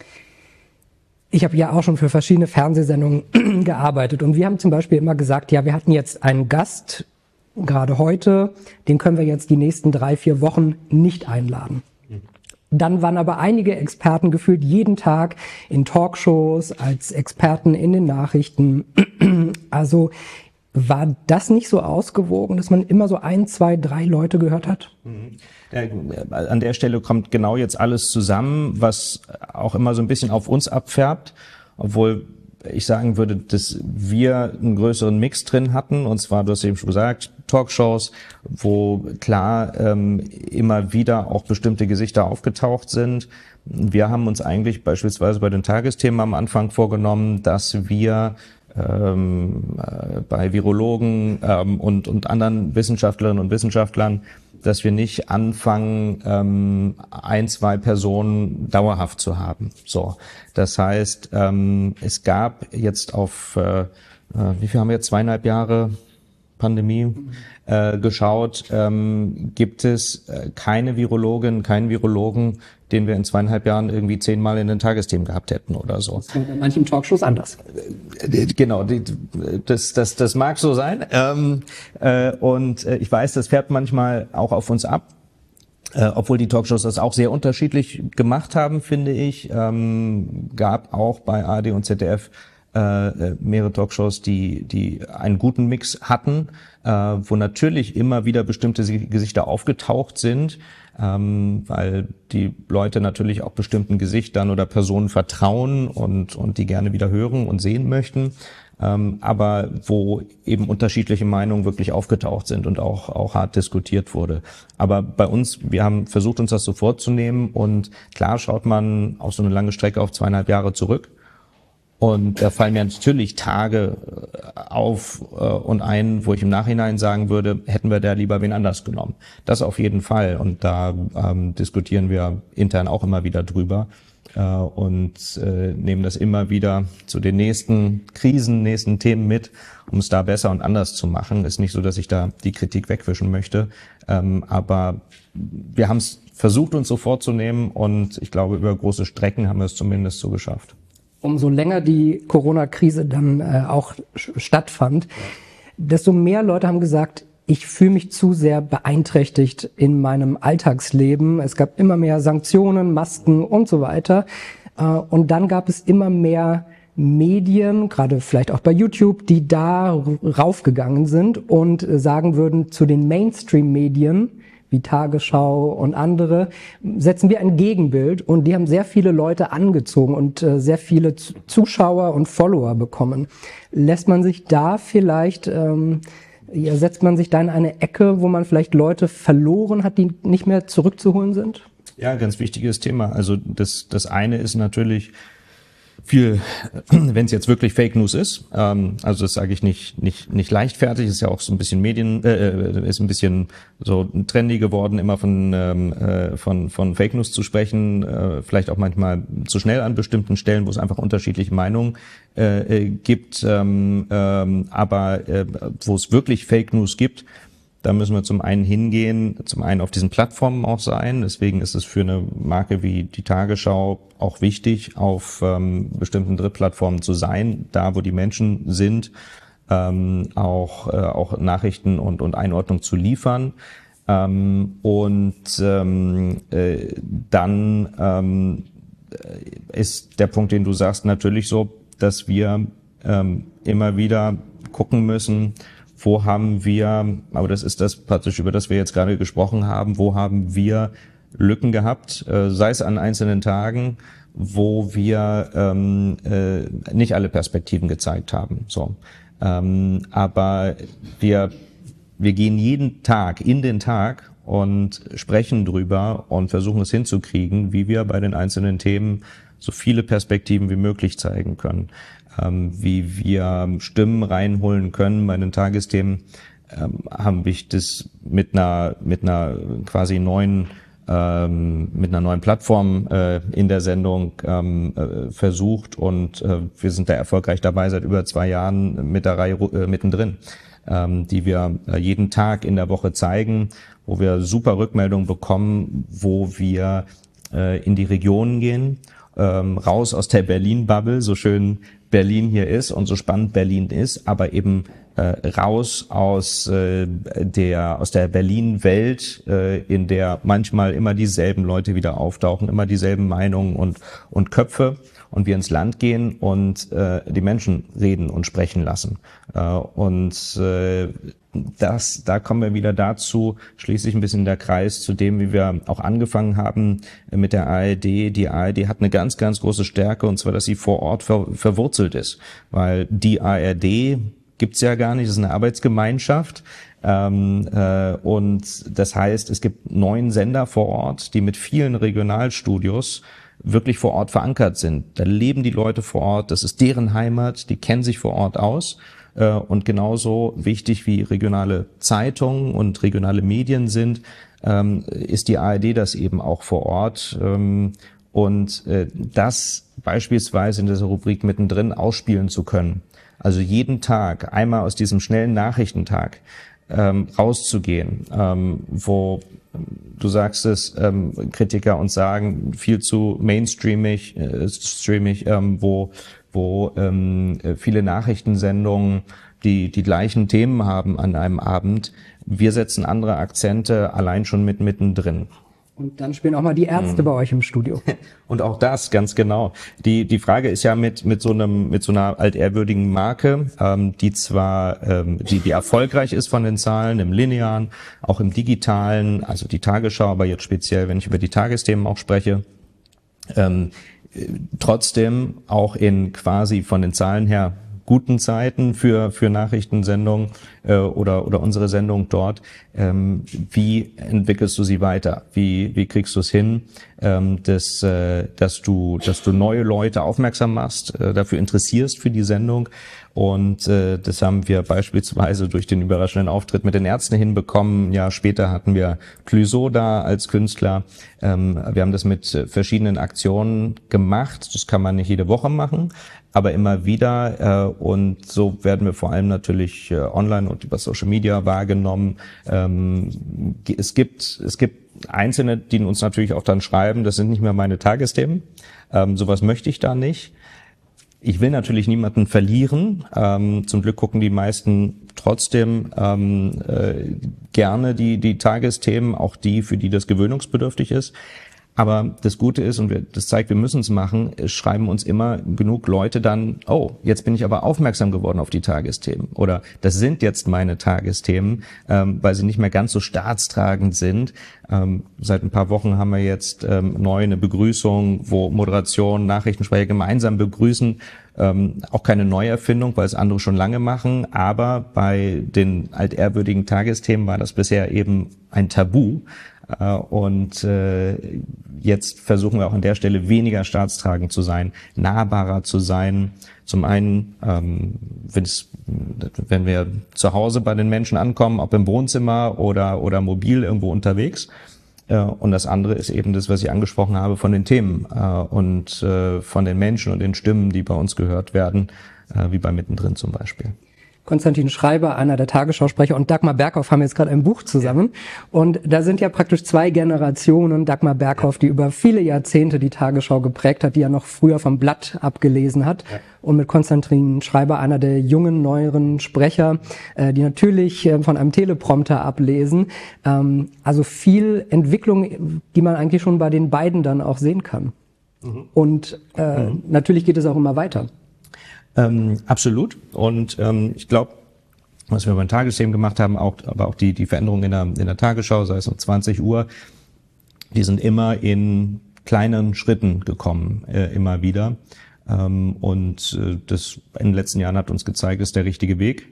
Ich habe ja auch schon für verschiedene Fernsehsendungen gearbeitet, und wir haben zum Beispiel immer gesagt, ja, wir hatten jetzt einen Gast, gerade heute, den können wir jetzt die nächsten 3, 4 Wochen nicht einladen. Dann waren aber einige Experten gefühlt jeden Tag in Talkshows, als Experten in den Nachrichten. Also war das nicht so ausgewogen, dass man immer so 1, 2, 3 Leute gehört hat? An der Stelle kommt genau jetzt alles zusammen, was auch immer so ein bisschen auf uns abfärbt, obwohl ich sagen würde, dass wir einen größeren Mix drin hatten. Und zwar, du hast eben schon gesagt, Talkshows, wo klar immer wieder auch bestimmte Gesichter aufgetaucht sind. Wir haben uns eigentlich beispielsweise bei den Tagesthemen am Anfang vorgenommen, dass wir bei Virologen und anderen Wissenschaftlerinnen und Wissenschaftlern, dass wir nicht anfangen, 1, 2 Personen dauerhaft zu haben. So, das heißt, es gab jetzt auf, wie viel haben wir jetzt, 2,5 Jahre Pandemie geschaut, gibt es keine Virologin, keinen Virologen, den wir in 2,5 Jahren irgendwie 10-mal in den Tagesthemen gehabt hätten oder so. Das ist bei manchen Talkshows anders. Genau, das mag so sein. Und ich weiß, das färbt manchmal auch auf uns ab. Obwohl die Talkshows das auch sehr unterschiedlich gemacht haben, finde ich. Gab auch bei ARD und ZDF mehrere Talkshows, die einen guten Mix hatten, wo natürlich immer wieder bestimmte Gesichter aufgetaucht sind, weil die Leute natürlich auch bestimmten Gesichtern oder Personen vertrauen und die gerne wieder hören und sehen möchten, aber wo eben unterschiedliche Meinungen wirklich aufgetaucht sind und auch hart diskutiert wurde. Aber bei uns, wir haben versucht, uns das so vorzunehmen, und klar schaut man auf so eine lange Strecke auf 2,5 Jahre zurück. Und da fallen mir natürlich Tage auf und ein, wo ich im Nachhinein sagen würde, hätten wir da lieber wen anders genommen. Das auf jeden Fall. Und da diskutieren wir intern auch immer wieder drüber und nehmen das immer wieder zu den nächsten Krisen, nächsten Themen mit, um es da besser und anders zu machen. Ist nicht so, dass ich da die Kritik wegwischen möchte, aber wir haben es versucht, uns so vorzunehmen, und ich glaube, über große Strecken haben wir es zumindest so geschafft. Umso länger die Corona-Krise dann auch stattfand, desto mehr Leute haben gesagt, ich fühle mich zu sehr beeinträchtigt in meinem Alltagsleben. Es gab immer mehr Sanktionen, Masken und so weiter. Und dann gab es immer mehr Medien, gerade vielleicht auch bei YouTube, die da raufgegangen sind und sagen würden, zu den Mainstream-Medien wie Tagesschau und andere, setzen wir ein Gegenbild, und die haben sehr viele Leute angezogen und sehr viele Zuschauer und Follower bekommen. Lässt man sich da vielleicht, setzt man sich da in eine Ecke, wo man vielleicht Leute verloren hat, die nicht mehr zurückzuholen sind? Ja, ganz wichtiges Thema. Also das eine ist natürlich viel, wenn es jetzt wirklich Fake News ist, also das sage ich nicht leichtfertig, ist ja auch so ein bisschen ist ein bisschen so trendy geworden, immer von Fake News zu sprechen, vielleicht auch manchmal zu schnell an bestimmten Stellen, wo es einfach unterschiedliche Meinungen gibt, aber wo es wirklich Fake News gibt, da müssen wir zum einen hingehen, zum einen auf diesen Plattformen auch sein. Deswegen ist es für eine Marke wie die Tagesschau auch wichtig, auf bestimmten Drittplattformen zu sein, da wo die Menschen sind, auch Nachrichten und Einordnung zu liefern. Dann ist der Punkt, den du sagst, natürlich so, dass wir immer wieder gucken müssen, wo haben wir, aber das ist das praktisch, über das wir jetzt gerade gesprochen haben, wo haben wir Lücken gehabt, sei es an einzelnen Tagen, wo wir nicht alle Perspektiven gezeigt haben. So, aber wir gehen jeden Tag in den Tag und sprechen drüber und versuchen es hinzukriegen, wie wir bei den einzelnen Themen so viele Perspektiven wie möglich zeigen können. Wie wir Stimmen reinholen können bei den Tagesthemen, habe ich das mit einer quasi neuen Plattform in der Sendung versucht, und wir sind da erfolgreich dabei seit über 2 Jahren mit der Reihe mittendrin, die wir jeden Tag in der Woche zeigen, wo wir super Rückmeldungen bekommen, wo wir in die Regionen gehen, raus aus der Berlin-Bubble, so schön Berlin hier ist und so spannend Berlin ist, aber eben raus aus der Berlin-Welt, in der manchmal immer dieselben Leute wieder auftauchen, immer dieselben Meinungen und Köpfe, und wir ins Land gehen und die Menschen reden und sprechen lassen. Da kommen wir wieder dazu, schließt sich ein bisschen der Kreis zu dem, wie wir auch angefangen haben mit der ARD. Die ARD hat eine ganz, ganz große Stärke, und zwar, dass sie vor Ort verwurzelt ist, weil die ARD gibt's ja gar nicht, das ist eine Arbeitsgemeinschaft. Und das heißt, es gibt 9 Sender vor Ort, die mit vielen Regionalstudios wirklich vor Ort verankert sind. Da leben die Leute vor Ort, das ist deren Heimat, die kennen sich vor Ort aus. Und genauso wichtig wie regionale Zeitungen und regionale Medien sind, ist die ARD das eben auch vor Ort. Und das beispielsweise in dieser Rubrik mittendrin ausspielen zu können. Also jeden Tag einmal aus diesem schnellen Nachrichtentag rauszugehen, wo du sagst es, Kritiker uns sagen, viel zu mainstreamig, wo viele Nachrichtensendungen die gleichen Themen haben an einem Abend. Wir setzen andere Akzente allein schon mit mittendrin. Und dann spielen auch mal die Ärzte bei euch im Studio. Und auch das, ganz genau. Die Frage ist ja mit so einer altehrwürdigen Marke, die zwar, die erfolgreich ist von den Zahlen, im Linearen, auch im Digitalen, also die Tagesschau, aber jetzt speziell, wenn ich über die Tagesthemen auch spreche, trotzdem auch in quasi von den Zahlen her guten Zeiten für Nachrichtensendungen oder unsere Sendung dort. Wie entwickelst du sie weiter? Wie kriegst du es hin, dass du neue Leute aufmerksam machst, dafür interessierst für die Sendung. Und das haben wir beispielsweise durch den überraschenden Auftritt mit den Ärzten hinbekommen. Ja, später hatten wir Clouseau da als Künstler. Wir haben das mit verschiedenen Aktionen gemacht. Das kann man nicht jede Woche machen, aber immer wieder. Und so werden wir vor allem natürlich online und über Social Media wahrgenommen. Es gibt Einzelne, die uns natürlich auch dann schreiben, das sind nicht mehr meine Tagesthemen. Sowas möchte ich da nicht. Ich will natürlich niemanden verlieren. Zum Glück gucken die meisten trotzdem gerne die Tagesthemen, auch die, für die das gewöhnungsbedürftig ist. Aber das Gute ist, und das zeigt, wir müssen es machen, es schreiben uns immer genug Leute dann, oh, jetzt bin ich aber aufmerksam geworden auf die Tagesthemen. Oder das sind jetzt meine Tagesthemen, weil sie nicht mehr ganz so staatstragend sind. Seit ein paar Wochen haben wir jetzt neu eine Begrüßung, wo Moderation, Nachrichtensprecher gemeinsam begrüßen. Auch keine Neuerfindung, weil es andere schon lange machen. Aber bei den altehrwürdigen Tagesthemen war das bisher eben ein Tabu. Und jetzt versuchen wir auch an der Stelle weniger staatstragend zu sein, nahbarer zu sein. Zum einen, wenn wir zu Hause bei den Menschen ankommen, ob im Wohnzimmer oder mobil irgendwo unterwegs. Und das andere ist eben das, was ich angesprochen habe, von den Themen und von den Menschen und den Stimmen, die bei uns gehört werden, wie bei Mittendrin zum Beispiel. Konstantin Schreiber, einer der Tagesschausprecher, und Dagmar Berghoff haben jetzt gerade ein Buch zusammen. Und da sind ja praktisch zwei Generationen. Dagmar Berghoff, die über viele Jahrzehnte die Tagesschau geprägt hat, die ja noch früher vom Blatt abgelesen hat. Ja. Und mit Konstantin Schreiber, einer der jungen, neueren Sprecher, die natürlich von einem Teleprompter ablesen. Also viel Entwicklung, die man eigentlich schon bei den beiden dann auch sehen kann. Und natürlich geht es auch immer weiter. Absolut. Und ich glaube, was wir beim Tagesthemen gemacht haben, aber auch die Veränderungen in der Tagesschau, sei es um 20 Uhr, die sind immer in kleinen Schritten gekommen, immer wieder. Und das in den letzten Jahren hat uns gezeigt, ist der richtige Weg.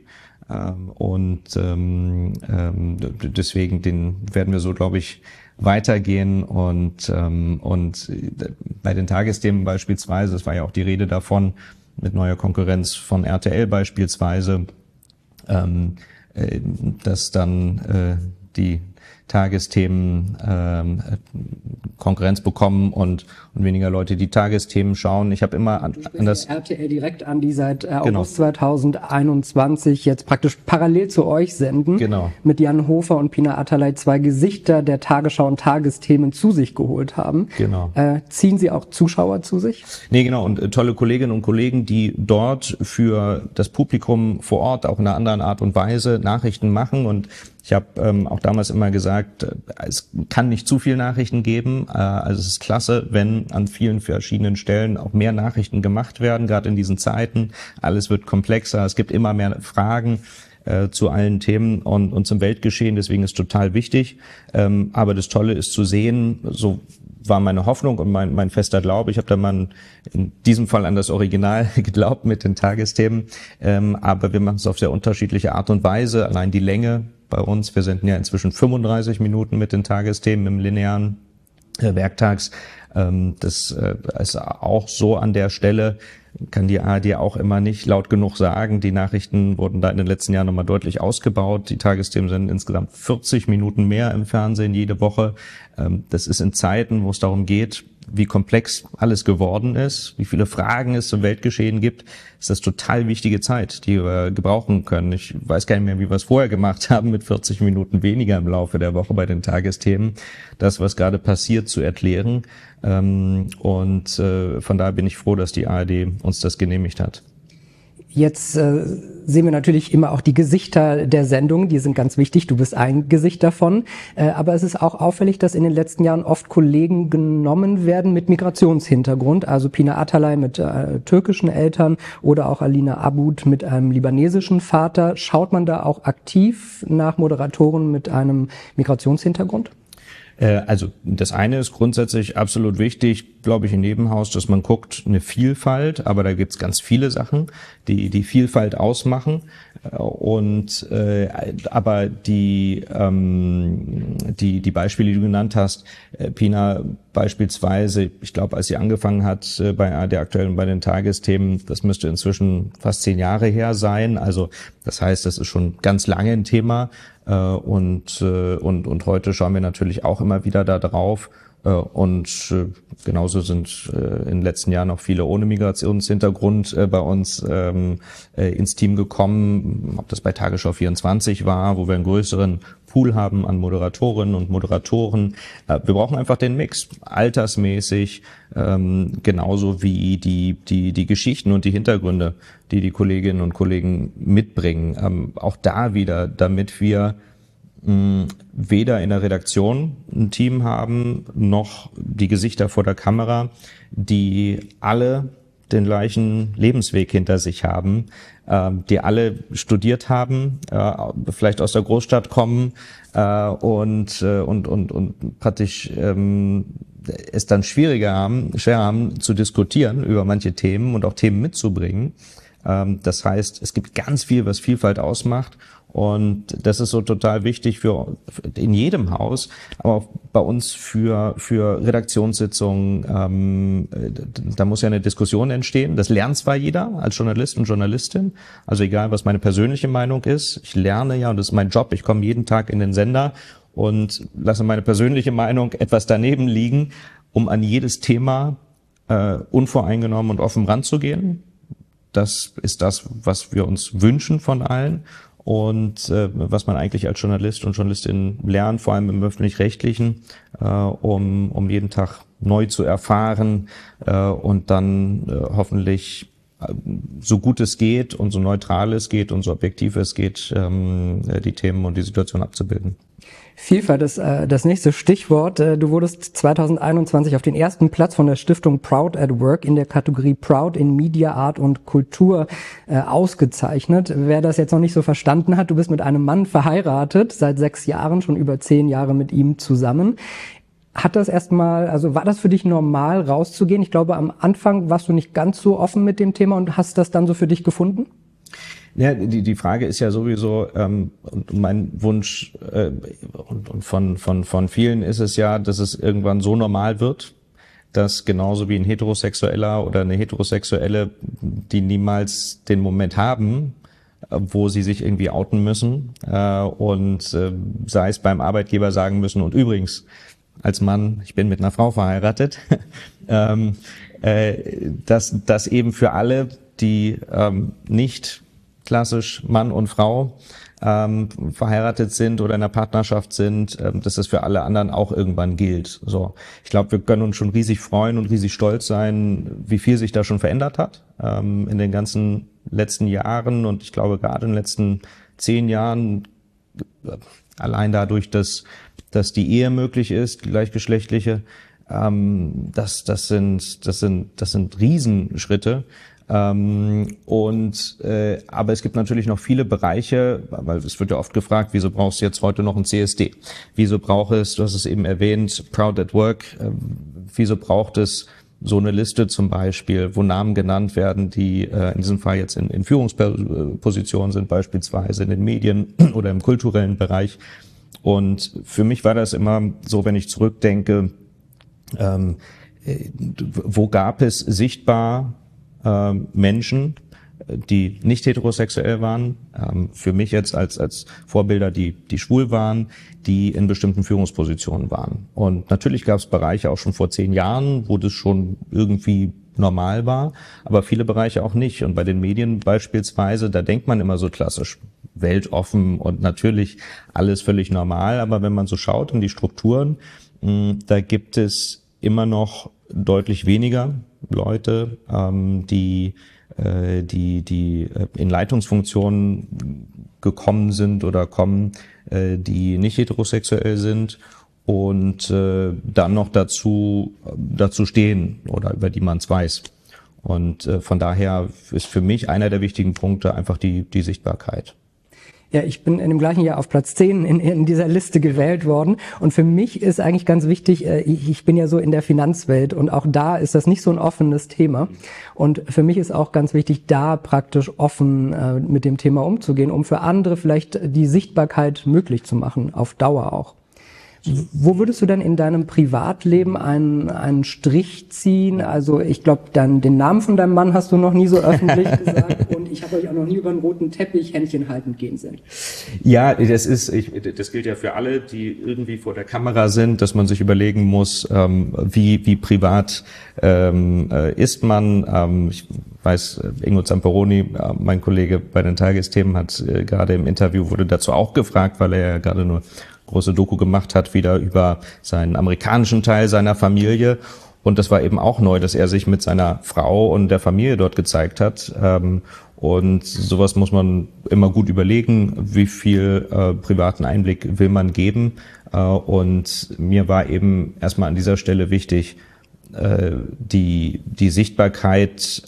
Deswegen den werden wir so, glaube ich, weitergehen und bei den Tagesthemen beispielsweise, es war ja auch die Rede davon, mit neuer Konkurrenz von RTL beispielsweise, dass dann die Tagesthemen Konkurrenz bekommen und weniger Leute die Tagesthemen schauen. Ich habe immer an das RTL direkt an, die seit August 2021 jetzt praktisch parallel zu euch senden. Genau. Mit Jan Hofer und Pina Atalay zwei Gesichter der Tagesschau und Tagesthemen zu sich geholt haben. Genau. Ziehen Sie auch Zuschauer zu sich? Nee, genau. Und tolle Kolleginnen und Kollegen, die dort für das Publikum vor Ort auch in einer anderen Art und Weise Nachrichten machen. Und ich habe auch damals immer gesagt, es kann nicht zu viel Nachrichten geben. Also es ist klasse, wenn an vielen verschiedenen Stellen auch mehr Nachrichten gemacht werden, gerade in diesen Zeiten. Alles wird komplexer, es gibt immer mehr Fragen zu allen Themen und zum Weltgeschehen. Deswegen ist total wichtig. Aber das Tolle ist zu sehen, so war meine Hoffnung und mein fester Glaube. Ich habe da mal in diesem Fall an das Original geglaubt mit den Tagesthemen. Aber wir machen es auf sehr unterschiedliche Art und Weise. Allein die Länge bei uns. Wir senden ja inzwischen 35 Minuten mit den Tagesthemen im linearen werktags. Das ist auch so an der Stelle, kann die ARD auch immer nicht laut genug sagen. Die Nachrichten wurden da in den letzten Jahren nochmal deutlich ausgebaut. Die Tagesthemen sind insgesamt 40 Minuten mehr im Fernsehen jede Woche. Das ist in Zeiten, wo es darum geht, wie komplex alles geworden ist, wie viele Fragen es zum Weltgeschehen gibt, ist das total wichtige Zeit, die wir gebrauchen können. Ich weiß gar nicht mehr, wie wir es vorher gemacht haben, mit 40 Minuten weniger im Laufe der Woche bei den Tagesthemen, das, was gerade passiert, zu erklären. Und von daher bin ich froh, dass die ARD uns das genehmigt hat. Jetzt sehen wir natürlich immer auch die Gesichter der Sendung, die sind ganz wichtig, du bist ein Gesicht davon. Aber es ist auch auffällig, dass in den letzten Jahren oft Kollegen genommen werden mit Migrationshintergrund, also Pina Atalay mit türkischen Eltern oder auch Alina Abud mit einem libanesischen Vater. Schaut man da auch aktiv nach Moderatoren mit einem Migrationshintergrund? Also das eine ist grundsätzlich absolut wichtig, glaube ich, in jedem Haus, dass man guckt, eine Vielfalt, aber da gibt's ganz viele Sachen, die Vielfalt ausmachen. Und aber die Beispiele, die du genannt hast, Pina beispielsweise, ich glaube, als sie angefangen hat bei ARD Aktuell und bei den Tagesthemen, das müsste inzwischen fast 10 Jahre her sein. Also das heißt, das ist schon ganz lange ein Thema. Und heute schauen wir natürlich auch immer wieder da drauf. Und genauso sind in den letzten Jahren auch viele ohne Migrationshintergrund bei uns ins Team gekommen, ob das bei Tagesschau 24 war, wo wir einen größeren Pool haben an Moderatorinnen und Moderatoren. Wir brauchen einfach den Mix, altersmäßig, genauso wie die Geschichten und die Hintergründe, die Kolleginnen und Kollegen mitbringen. Auch da wieder, damit wir weder in der Redaktion ein Team haben, noch die Gesichter vor der Kamera, die alle den gleichen Lebensweg hinter sich haben, die alle studiert haben, vielleicht aus der Großstadt kommen und praktisch es dann schwer haben zu diskutieren über manche Themen und auch Themen mitzubringen. Das heißt, es gibt ganz viel, was Vielfalt ausmacht. Und das ist so total wichtig für in jedem Haus, aber auch bei uns für Redaktionssitzungen. Da muss ja eine Diskussion entstehen. Das lernt zwar jeder als Journalist und Journalistin, also egal, was meine persönliche Meinung ist. Ich lerne ja, und das ist mein Job. Ich komme jeden Tag in den Sender und lasse meine persönliche Meinung etwas daneben liegen, um an jedes Thema unvoreingenommen und offen ranzugehen. Das ist das, was wir uns wünschen von allen. Und was man eigentlich als Journalist und Journalistin lernt, vor allem im Öffentlich-Rechtlichen, um jeden Tag neu zu erfahren und dann hoffentlich so gut es geht und so neutral es geht und so objektiv es geht, die Themen und die Situation abzubilden. Vielfalt ist das nächste Stichwort. Du wurdest 2021 auf den ersten Platz von der Stiftung Proud at Work in der Kategorie Proud in Media, Art und Kultur ausgezeichnet. Wer das jetzt noch nicht so verstanden hat, du bist mit einem Mann verheiratet, seit 6 Jahren, schon über 10 Jahre mit ihm zusammen. Hat das war das für dich normal, rauszugehen? Ich glaube, am Anfang warst du nicht ganz so offen mit dem Thema und hast das dann so für dich gefunden? Ja, die Frage ist ja sowieso, und mein Wunsch und von vielen ist es ja, dass es irgendwann so normal wird, dass genauso wie ein Heterosexueller oder eine Heterosexuelle, die niemals den Moment haben, wo sie sich irgendwie outen müssen und sei es beim Arbeitgeber sagen müssen, und übrigens, als Mann, ich bin mit einer Frau verheiratet, dass eben für alle, die nicht klassisch Mann und Frau verheiratet sind oder in einer Partnerschaft sind, dass das für alle anderen auch irgendwann gilt. So, ich glaube, wir können uns schon riesig freuen und riesig stolz sein, wie viel sich da schon verändert hat in den ganzen letzten Jahren, und ich glaube gerade in den letzten 10 Jahren allein dadurch, dass die Ehe möglich ist, die gleichgeschlechtliche, das sind Riesenschritte. Aber es gibt natürlich noch viele Bereiche, weil es wird ja oft gefragt, wieso brauchst du jetzt heute noch ein CSD? Wieso braucht es, du hast es eben erwähnt, Proud at Work, wieso braucht es so eine Liste zum Beispiel, wo Namen genannt werden, die in diesem Fall jetzt in Führungspositionen sind, beispielsweise in den Medien oder im kulturellen Bereich. Und für mich war das immer so, wenn ich zurückdenke, wo gab es sichtbar Menschen, die nicht heterosexuell waren, für mich jetzt als Vorbilder, die schwul waren, die in bestimmten Führungspositionen waren. Und natürlich gab es Bereiche auch schon vor 10 Jahren, wo das schon irgendwie normal war, aber viele Bereiche auch nicht. Und bei den Medien beispielsweise, da denkt man immer so klassisch, weltoffen und natürlich alles völlig normal. Aber wenn man so schaut in die Strukturen, da gibt es immer noch deutlich weniger Leute, die in Leitungsfunktionen gekommen sind oder kommen, die nicht heterosexuell sind und dann noch dazu stehen oder über die man es weiß. Und von daher ist für mich einer der wichtigen Punkte einfach die Sichtbarkeit. Ja, ich bin in dem gleichen Jahr auf Platz 10 in dieser Liste gewählt worden. Und für mich ist eigentlich ganz wichtig, ich bin ja so in der Finanzwelt und auch da ist das nicht so ein offenes Thema. Und für mich ist auch ganz wichtig, da praktisch offen mit dem Thema umzugehen, um für andere vielleicht die Sichtbarkeit möglich zu machen, auf Dauer auch. Wo würdest du denn in deinem Privatleben einen Strich ziehen? Also ich glaube, den Namen von deinem Mann hast du noch nie so öffentlich gesagt und ich habe euch auch noch nie über einen roten Teppich Händchen haltend gehen sehen. Ja, das gilt ja für alle, die irgendwie vor der Kamera sind, dass man sich überlegen muss, wie privat ist man. Ich weiß, Ingo Zamperoni, mein Kollege bei den Tagesthemen, hat gerade im Interview wurde dazu auch gefragt, weil er ja gerade nur große Doku gemacht hat, wieder über seinen amerikanischen Teil seiner Familie. Und das war eben auch neu, dass er sich mit seiner Frau und der Familie dort gezeigt hat. Und sowas muss man immer gut überlegen, wie viel privaten Einblick will man geben. Und mir war eben erstmal an dieser Stelle wichtig, die Sichtbarkeit.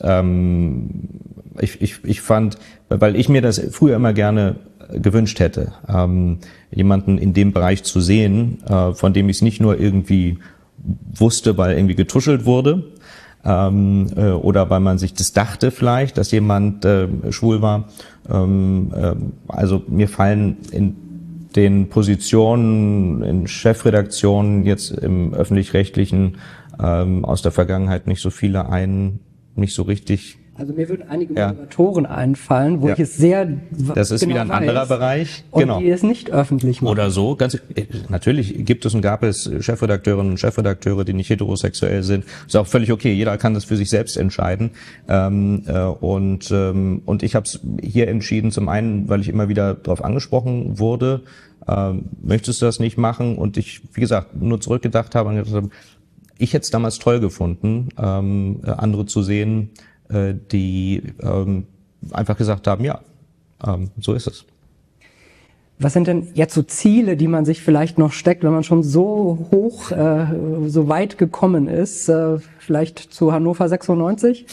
Ich fand, weil ich mir das früher immer gerne gewünscht hätte, jemanden in dem Bereich zu sehen, von dem ich es nicht nur irgendwie wusste, weil irgendwie getuschelt wurde, oder weil man sich das dachte vielleicht, dass jemand schwul war. Also mir fallen in den Positionen in Chefredaktionen jetzt im Öffentlich-Rechtlichen aus der Vergangenheit nicht so viele ein, nicht so richtig. Also mir würden einige Moderatoren einfallen, wo ich es sehr das ist genau wieder ein anderer Bereich, und genau, die es nicht öffentlich machen. Oder so. Natürlich gibt es und gab es Chefredakteurinnen und Chefredakteure, die nicht heterosexuell sind. Ist auch völlig okay. Jeder kann das für sich selbst entscheiden. Und ich habe es hier entschieden, zum einen, weil ich immer wieder darauf angesprochen wurde, möchtest du das nicht machen? Und ich, wie gesagt, nur zurückgedacht habe und gesagt habe, ich hätte es damals toll gefunden, andere zu sehen, die einfach gesagt haben, ja, so ist es. Was sind denn jetzt so Ziele, die man sich vielleicht noch steckt, wenn man schon so hoch, so weit gekommen ist, vielleicht zu Hannover 96?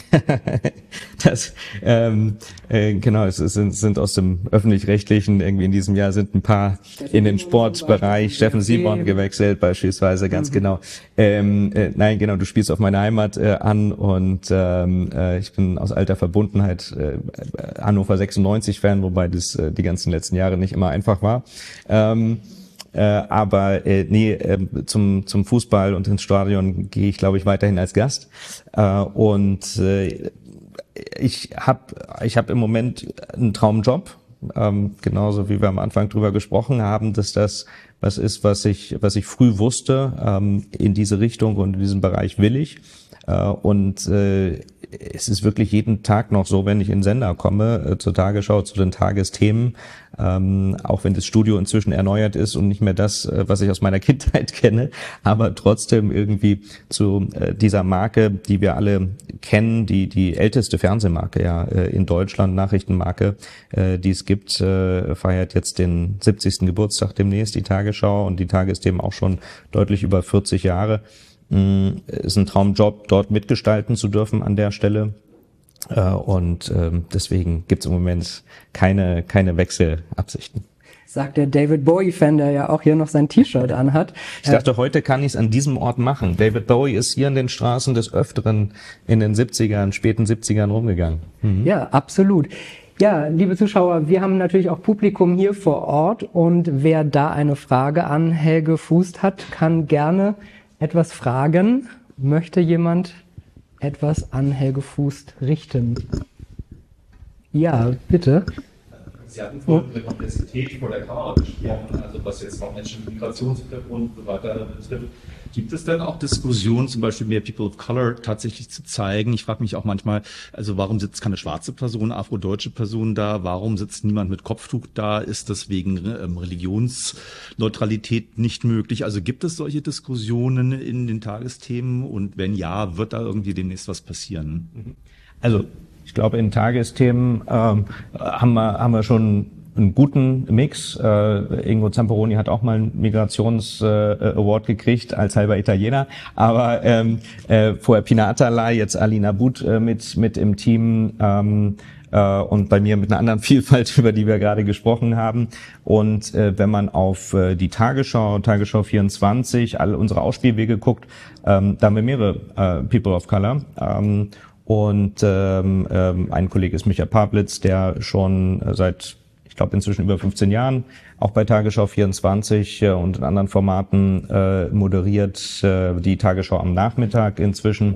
Genau, es sind aus dem Öffentlich-Rechtlichen irgendwie in diesem Jahr sind ein paar in den Sportbereich, Steffen Simon gewechselt beispielsweise, ganz genau. Nein, genau, du spielst auf meine Heimat an und ich bin aus alter Verbundenheit Hannover 96-Fan, wobei das die ganzen letzten Jahre nicht immer einfach war. Zum Fußball und ins Stadion gehe ich, glaube ich, weiterhin als Gast. Ich hab im Moment einen Traumjob, genauso wie wir am Anfang drüber gesprochen haben, dass das was ist, was ich früh wusste, in diese Richtung und in diesem Bereich will ich. Es ist wirklich jeden Tag noch so, wenn ich in den Sender komme, zur Tagesschau, zu den Tagesthemen, auch wenn das Studio inzwischen erneuert ist und nicht mehr das, was ich aus meiner Kindheit kenne, aber trotzdem irgendwie zu dieser Marke, die wir alle kennen, die älteste Fernsehmarke ja in Deutschland, Nachrichtenmarke, die es gibt, feiert jetzt den 70. Geburtstag demnächst, die Tagesschau, und die Tagesthemen auch schon deutlich über 40 Jahre. Ist ein Traumjob, dort mitgestalten zu dürfen an der Stelle. Deswegen gibt es im Moment keine Wechselabsichten. Sagt der David Bowie-Fan, der ja auch hier noch sein T-Shirt anhat. Ich dachte, heute kann ich es an diesem Ort machen. David Bowie ist hier in den Straßen des Öfteren in den 70ern, späten 70ern rumgegangen. Mhm. Ja, absolut. Ja, liebe Zuschauer, wir haben natürlich auch Publikum hier vor Ort und wer da eine Frage an Helge Fußt hat, kann gerne etwas fragen. Möchte jemand etwas an Helge Fußt richten? Ja, bitte. Sie hatten vorhin über Komplexität vor der Kamera gesprochen, also was jetzt auch Menschen mit Migrationshintergrund und so weiter betrifft. Gibt es denn auch Diskussionen, zum Beispiel mehr People of Color tatsächlich zu zeigen? Ich frage mich auch manchmal, also warum sitzt keine schwarze Person, afrodeutsche Person da? Warum sitzt niemand mit Kopftuch da? Ist das wegen Religionsneutralität nicht möglich? Also gibt es solche Diskussionen in den Tagesthemen? Und wenn ja, wird da irgendwie demnächst was passieren? Also ich glaube, in Tagesthemen haben wir schon einen guten Mix. Ingo Zamperoni hat auch mal einen Migrations-Award gekriegt als halber Italiener. Aber vorher Pina Atalay, jetzt Alina But mit im Team. und bei mir mit einer anderen Vielfalt, über die wir gerade gesprochen haben. Und wenn man auf die Tagesschau 24, alle unsere Ausspielwege guckt, da haben wir mehrere People of Color. Und ein Kollege ist Micha Pablitz, der schon seit, ich glaube, inzwischen über 15 Jahren auch bei Tagesschau 24 und in anderen Formaten moderiert die Tagesschau am Nachmittag inzwischen,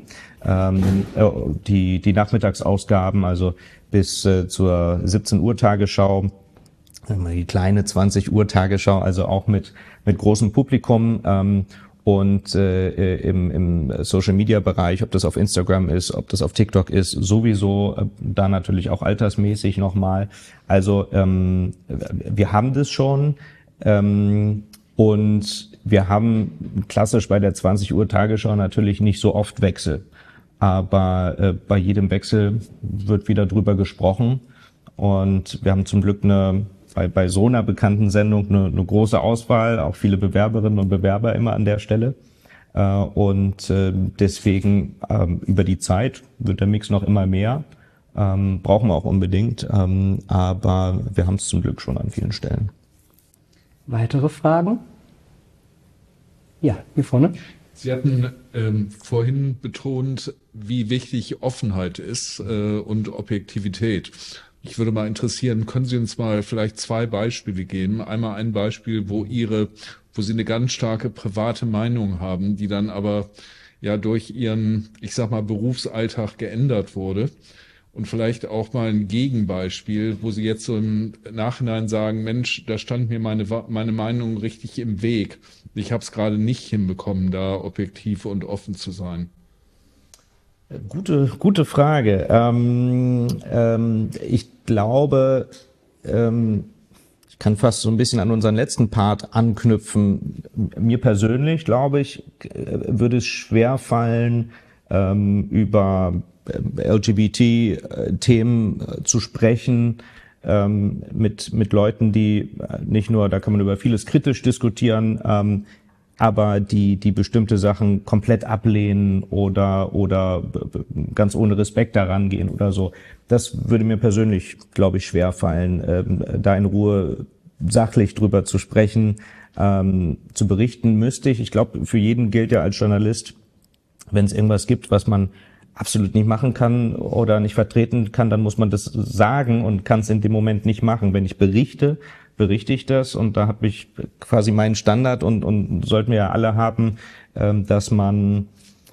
die Nachmittagsausgaben, also bis zur 17 Uhr Tagesschau, die kleine 20 Uhr Tagesschau, also auch mit großem Publikum. Und im Social-Media-Bereich, ob das auf Instagram ist, ob das auf TikTok ist, sowieso da natürlich auch altersmäßig nochmal. Also wir haben das schon und wir haben klassisch bei der 20 Uhr Tagesschau natürlich nicht so oft Wechsel. Aber bei jedem Wechsel wird wieder drüber gesprochen und wir haben zum Glück bei so einer bekannten Sendung eine große Auswahl, auch viele Bewerberinnen und Bewerber immer an der Stelle. Und deswegen über die Zeit wird der Mix noch immer mehr. Brauchen wir auch unbedingt. Aber wir haben es zum Glück schon an vielen Stellen. Weitere Fragen? Ja, hier vorne. Sie hatten vorhin betont, wie wichtig Offenheit ist und Objektivität. Ich würde mal interessieren, können Sie uns mal vielleicht 2 Beispiele geben? Einmal ein Beispiel, wo Sie eine ganz starke private Meinung haben, die dann aber ja durch Ihren, ich sag mal, Berufsalltag geändert wurde. Und vielleicht auch mal ein Gegenbeispiel, wo Sie jetzt so im Nachhinein sagen, Mensch, da stand mir meine Meinung richtig im Weg. Ich habe es gerade nicht hinbekommen, da objektiv und offen zu sein. Gute Frage. Ich glaube, ich kann fast so ein bisschen an unseren letzten Part anknüpfen. Mir persönlich, glaube ich, würde es schwer fallen, über LGBT-Themen zu sprechen, mit Leuten, die nicht nur, da kann man über vieles kritisch diskutieren, aber die bestimmte Sachen komplett ablehnen oder ganz ohne Respekt daran gehen oder so. Das würde mir persönlich, glaube ich, schwer fallen, da in Ruhe sachlich drüber zu sprechen, zu berichten müsste ich. Ich glaube, für jeden gilt ja als Journalist, wenn es irgendwas gibt, was man absolut nicht machen kann oder nicht vertreten kann, dann muss man das sagen und kann es in dem Moment nicht machen. Wenn ich berichte ich das und da habe ich quasi meinen Standard und sollten wir ja alle haben, dass man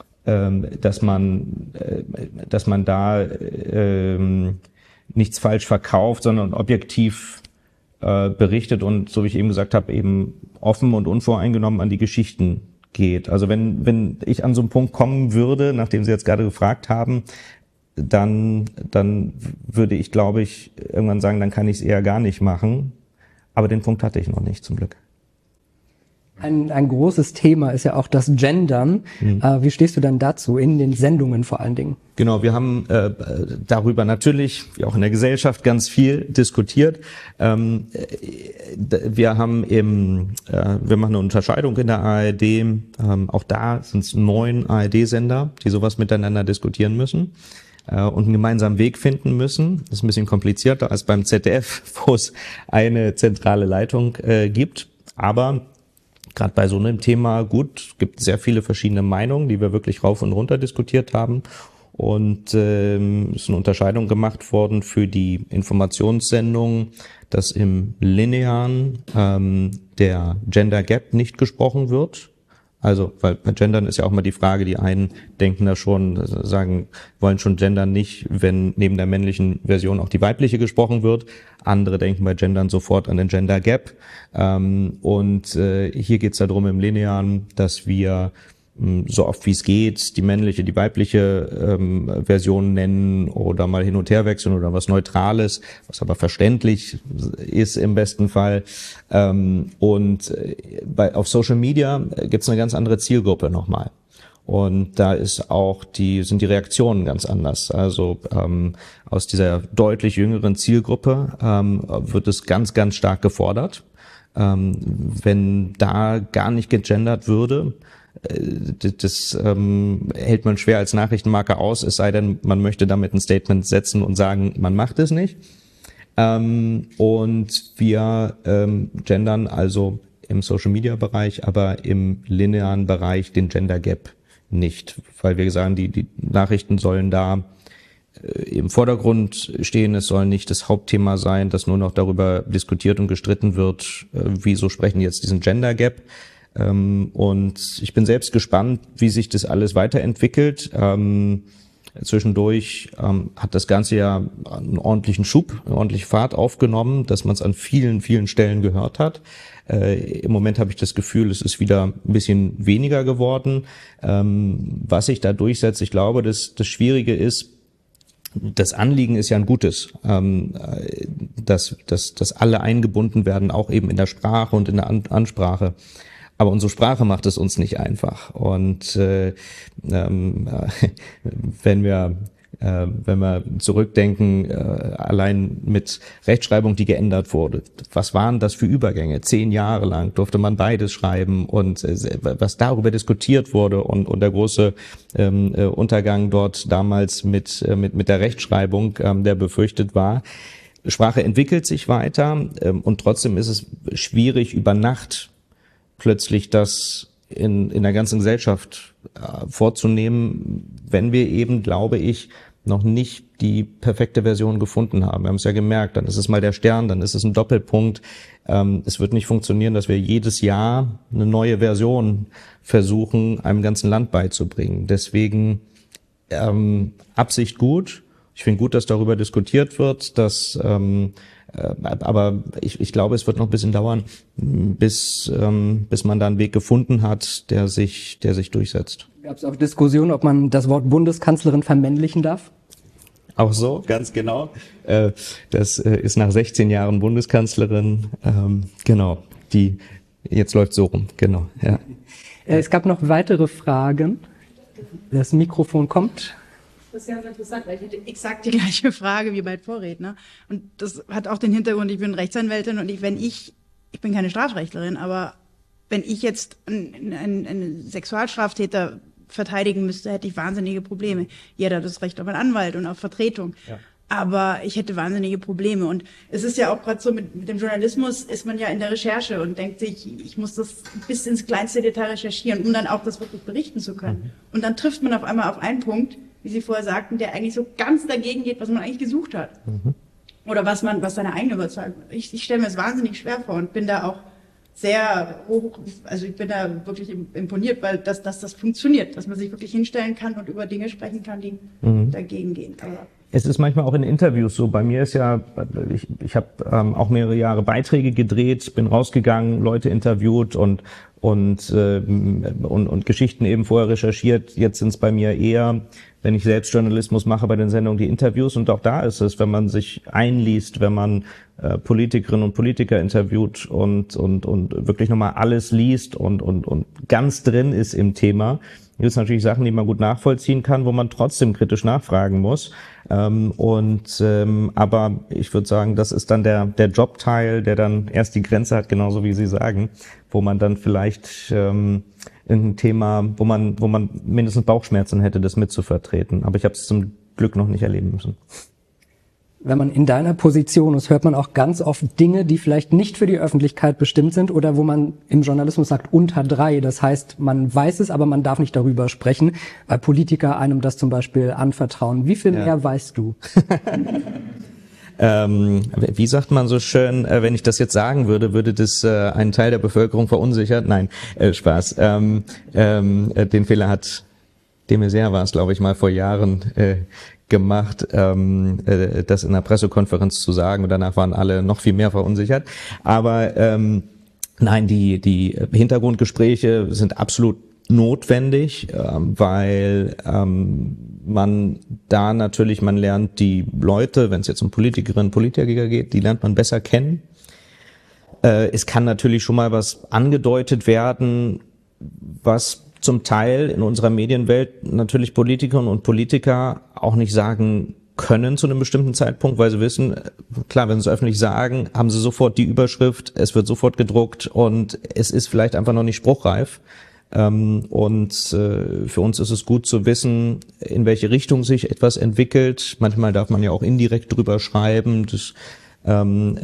da nichts falsch verkauft, sondern objektiv berichtet und, so wie ich eben gesagt habe, eben offen und unvoreingenommen an die Geschichten geht. Also wenn ich an so einen Punkt kommen würde, nachdem Sie jetzt gerade gefragt haben, dann würde ich, glaube ich, irgendwann sagen, dann kann ich es eher gar nicht machen. Aber den Punkt hatte ich noch nicht, zum Glück. Ein großes Thema ist ja auch das Gendern. Wie stehst du dann dazu, in den Sendungen vor allen Dingen? Genau, wir haben darüber natürlich, wie auch in der Gesellschaft, ganz viel diskutiert. Wir machen eine Unterscheidung in der ARD. Auch da sind es 9 ARD-Sender, die sowas miteinander diskutieren müssen und einen gemeinsamen Weg finden müssen. Das ist ein bisschen komplizierter als beim ZDF, wo es eine zentrale Leitung gibt. Aber gerade bei so einem Thema, gibt sehr viele verschiedene Meinungen, die wir wirklich rauf und runter diskutiert haben. Und es ist eine Unterscheidung gemacht worden für die Informationssendungen, dass im Linearen der Gender Gap nicht gesprochen wird. Also, weil bei Gendern ist ja auch mal die Frage, die einen denken da schon, wollen schon gendern nicht, wenn neben der männlichen Version auch die weibliche gesprochen wird. Andere denken bei Gendern sofort an den Gender Gap. Und hier geht es darum im Linearen, dass wir so oft wie es geht die männliche, die weibliche Version nennen oder mal hin und her wechseln oder was Neutrales, was aber verständlich ist im besten Fall. Und auf Social Media gibt's eine ganz andere Zielgruppe nochmal. Und da sind die Reaktionen ganz anders. Also aus dieser deutlich jüngeren Zielgruppe wird es ganz, ganz stark gefordert. Wenn da gar nicht gegendert würde, das hält man schwer als Nachrichtenmarke aus, es sei denn, man möchte damit ein Statement setzen und sagen, man macht es nicht. Und wir gendern also im Social-Media-Bereich, aber im linearen Bereich den Gender Gap nicht, weil wir sagen, die Nachrichten sollen da im Vordergrund stehen. Es soll nicht das Hauptthema sein, dass nur noch darüber diskutiert und gestritten wird, wieso sprechen jetzt diesen Gender Gap. Und ich bin selbst gespannt, wie sich das alles weiterentwickelt. Zwischendurch hat das Ganze ja einen ordentlichen Schub, eine ordentliche Fahrt aufgenommen, dass man es an vielen, vielen Stellen gehört hat. Im Moment habe ich das Gefühl, es ist wieder ein bisschen weniger geworden. Was sich da durchsetzt, ich glaube, das Schwierige ist, das Anliegen ist ja ein gutes, dass alle eingebunden werden, auch eben in der Sprache und in der Ansprache. Aber unsere Sprache macht es uns nicht einfach. Und wenn wir zurückdenken, allein mit Rechtschreibung, die geändert wurde, was waren das für Übergänge? 10 Jahre lang durfte man beides schreiben und was darüber diskutiert wurde und der große Untergang dort damals mit der Rechtschreibung, der befürchtet war. Sprache entwickelt sich weiter und trotzdem ist es schwierig, über Nacht plötzlich das in der ganzen Gesellschaft vorzunehmen, wenn wir eben, glaube ich, noch nicht die perfekte Version gefunden haben. Wir haben es ja gemerkt, dann ist es mal der Stern, dann ist es ein Doppelpunkt. Es wird nicht funktionieren, dass wir jedes Jahr eine neue Version versuchen, einem ganzen Land beizubringen. Deswegen Absicht gut. Ich finde gut, dass darüber diskutiert wird, aber ich glaube, es wird noch ein bisschen dauern, bis man da einen Weg gefunden hat, der sich durchsetzt. Gab es auch Diskussionen, ob man das Wort Bundeskanzlerin vermännlichen darf? Auch so, ganz genau. Das ist nach 16 Jahren Bundeskanzlerin, genau. Jetzt läuft so rum, genau. Ja. Es gab noch weitere Fragen. Das Mikrofon kommt. Das ist ganz interessant, weil ich hatte exakt die gleiche Frage wie mein Vorredner. Und das hat auch den Hintergrund, ich bin Rechtsanwältin und ich bin keine Strafrechtlerin, aber wenn ich jetzt einen Sexualstraftäter verteidigen müsste, hätte ich wahnsinnige Probleme. Jeder hat das Recht auf einen Anwalt und auf Vertretung. Ja. Aber ich hätte wahnsinnige Probleme. Und es ist ja auch gerade so, mit dem Journalismus ist man ja in der Recherche und denkt sich, ich muss das bis ins kleinste Detail recherchieren, um dann auch das wirklich berichten zu können. Mhm. Und dann trifft man auf einmal auf einen Punkt, wie Sie vorher sagten, der eigentlich so ganz dagegen geht, was man eigentlich gesucht hat. Mhm. Oder was seine eigene Überzeugung ist. Ich stelle mir das wahnsinnig schwer vor und bin da auch sehr hoch, also ich bin da wirklich imponiert, weil das funktioniert, dass man sich wirklich hinstellen kann und über Dinge sprechen kann, die dagegen gehen. Aber es ist manchmal auch in Interviews so. Bei mir ist ja, ich habe auch mehrere Jahre Beiträge gedreht, bin rausgegangen, Leute interviewt und Geschichten eben vorher recherchiert. Jetzt sind es bei mir eher, wenn ich selbst Journalismus mache, bei den Sendungen die Interviews. Und auch da ist es, wenn man sich einliest, wenn man Politikerinnen und Politiker interviewt und wirklich nochmal alles liest und ganz drin ist im Thema, gibt es natürlich Sachen, die man gut nachvollziehen kann, wo man trotzdem kritisch nachfragen muss. Aber ich würde sagen, das ist dann der Jobteil, der dann erst die Grenze hat, genauso wie Sie sagen, wo man dann vielleicht ein Thema, wo man mindestens Bauchschmerzen hätte, das mitzuvertreten. Aber ich habe es zum Glück noch nicht erleben müssen. Wenn man in deiner Position ist, hört man auch ganz oft Dinge, die vielleicht nicht für die Öffentlichkeit bestimmt sind oder wo man im Journalismus sagt unter 3. Das heißt, man weiß es, aber man darf nicht darüber sprechen, weil Politiker einem das zum Beispiel anvertrauen. Wie viel mehr weißt du? Wie sagt man so schön, wenn ich das jetzt sagen würde, würde das einen Teil der Bevölkerung verunsichern? Nein, Spaß. Den Fehler hat de Maizière, war es, glaube ich, mal vor Jahren gemacht, das in einer Pressekonferenz zu sagen, und danach waren alle noch viel mehr verunsichert. Aber nein, die Hintergrundgespräche sind absolut notwendig, weil man lernt die Leute, wenn es jetzt um Politikerinnen und Politiker geht, die lernt man besser kennen. Es kann natürlich schon mal was angedeutet werden, was zum Teil in unserer Medienwelt natürlich Politikerinnen und Politiker auch nicht sagen können zu einem bestimmten Zeitpunkt, weil sie wissen, klar, wenn sie es öffentlich sagen, haben sie sofort die Überschrift, es wird sofort gedruckt und es ist vielleicht einfach noch nicht spruchreif. Für uns ist es gut zu wissen, in welche Richtung sich etwas entwickelt. Manchmal darf man ja auch indirekt drüber schreiben. Wir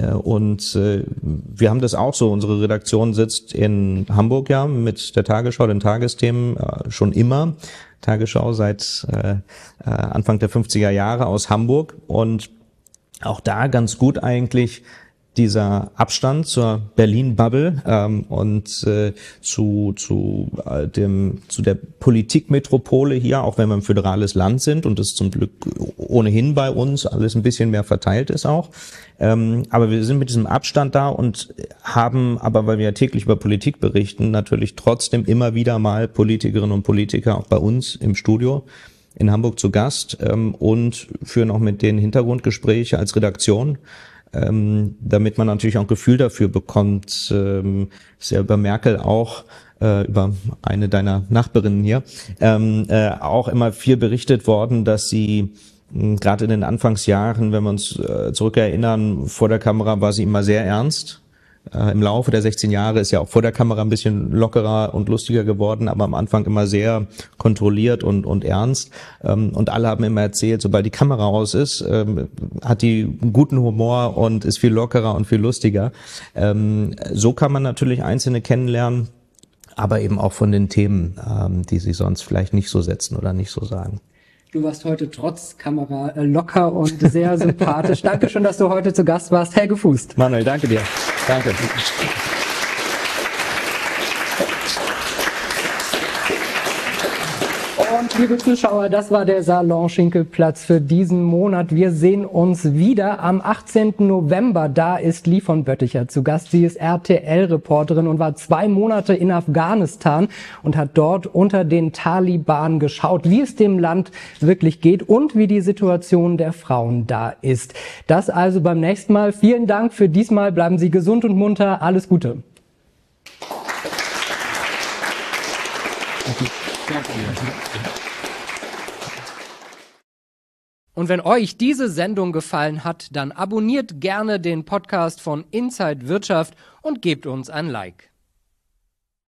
haben das auch so. Unsere Redaktion sitzt in Hamburg ja mit der Tagesschau, den Tagesthemen schon immer. Tagesschau seit Anfang der 50er Jahre aus Hamburg und auch da ganz gut eigentlich dieser Abstand zur Berlin-Bubble zu der Politikmetropole hier, auch wenn wir ein föderales Land sind und es zum Glück ohnehin bei uns alles ein bisschen mehr verteilt ist auch. Aber wir sind mit diesem Abstand da und haben aber, weil wir ja täglich über Politik berichten, natürlich trotzdem immer wieder mal Politikerinnen und Politiker auch bei uns im Studio in Hamburg zu Gast und führen auch mit denen Hintergrundgespräche als Redaktion, damit man natürlich auch ein Gefühl dafür bekommt. Ist ja über Merkel auch, über eine deiner Nachbarinnen hier, auch immer viel berichtet worden, dass sie gerade in den Anfangsjahren, wenn wir uns zurückerinnern, vor der Kamera war sie immer sehr ernst. Im Laufe der 16 Jahre ist ja auch vor der Kamera ein bisschen lockerer und lustiger geworden, aber am Anfang immer sehr kontrolliert und ernst. Und alle haben immer erzählt, sobald die Kamera aus ist, hat die einen guten Humor und ist viel lockerer und viel lustiger. So kann man natürlich Einzelne kennenlernen, aber eben auch von den Themen, die sie sonst vielleicht nicht so setzen oder nicht so sagen. Du warst heute trotz Kamera locker und sehr sympathisch. Danke schön, dass du heute zu Gast warst. Helge Fuß. Manuel, danke dir. Danke. Und liebe Zuschauer, das war der Salon Schinkelplatz für diesen Monat. Wir sehen uns wieder am 18. November. Da ist Liv von Bötticher zu Gast. Sie ist RTL-Reporterin und war 2 Monate in Afghanistan und hat dort unter den Taliban geschaut, wie es dem Land wirklich geht und wie die Situation der Frauen da ist. Das also beim nächsten Mal. Vielen Dank für diesmal. Bleiben Sie gesund und munter. Alles Gute. Und wenn euch diese Sendung gefallen hat, dann abonniert gerne den Podcast von Inside Wirtschaft und gebt uns ein Like.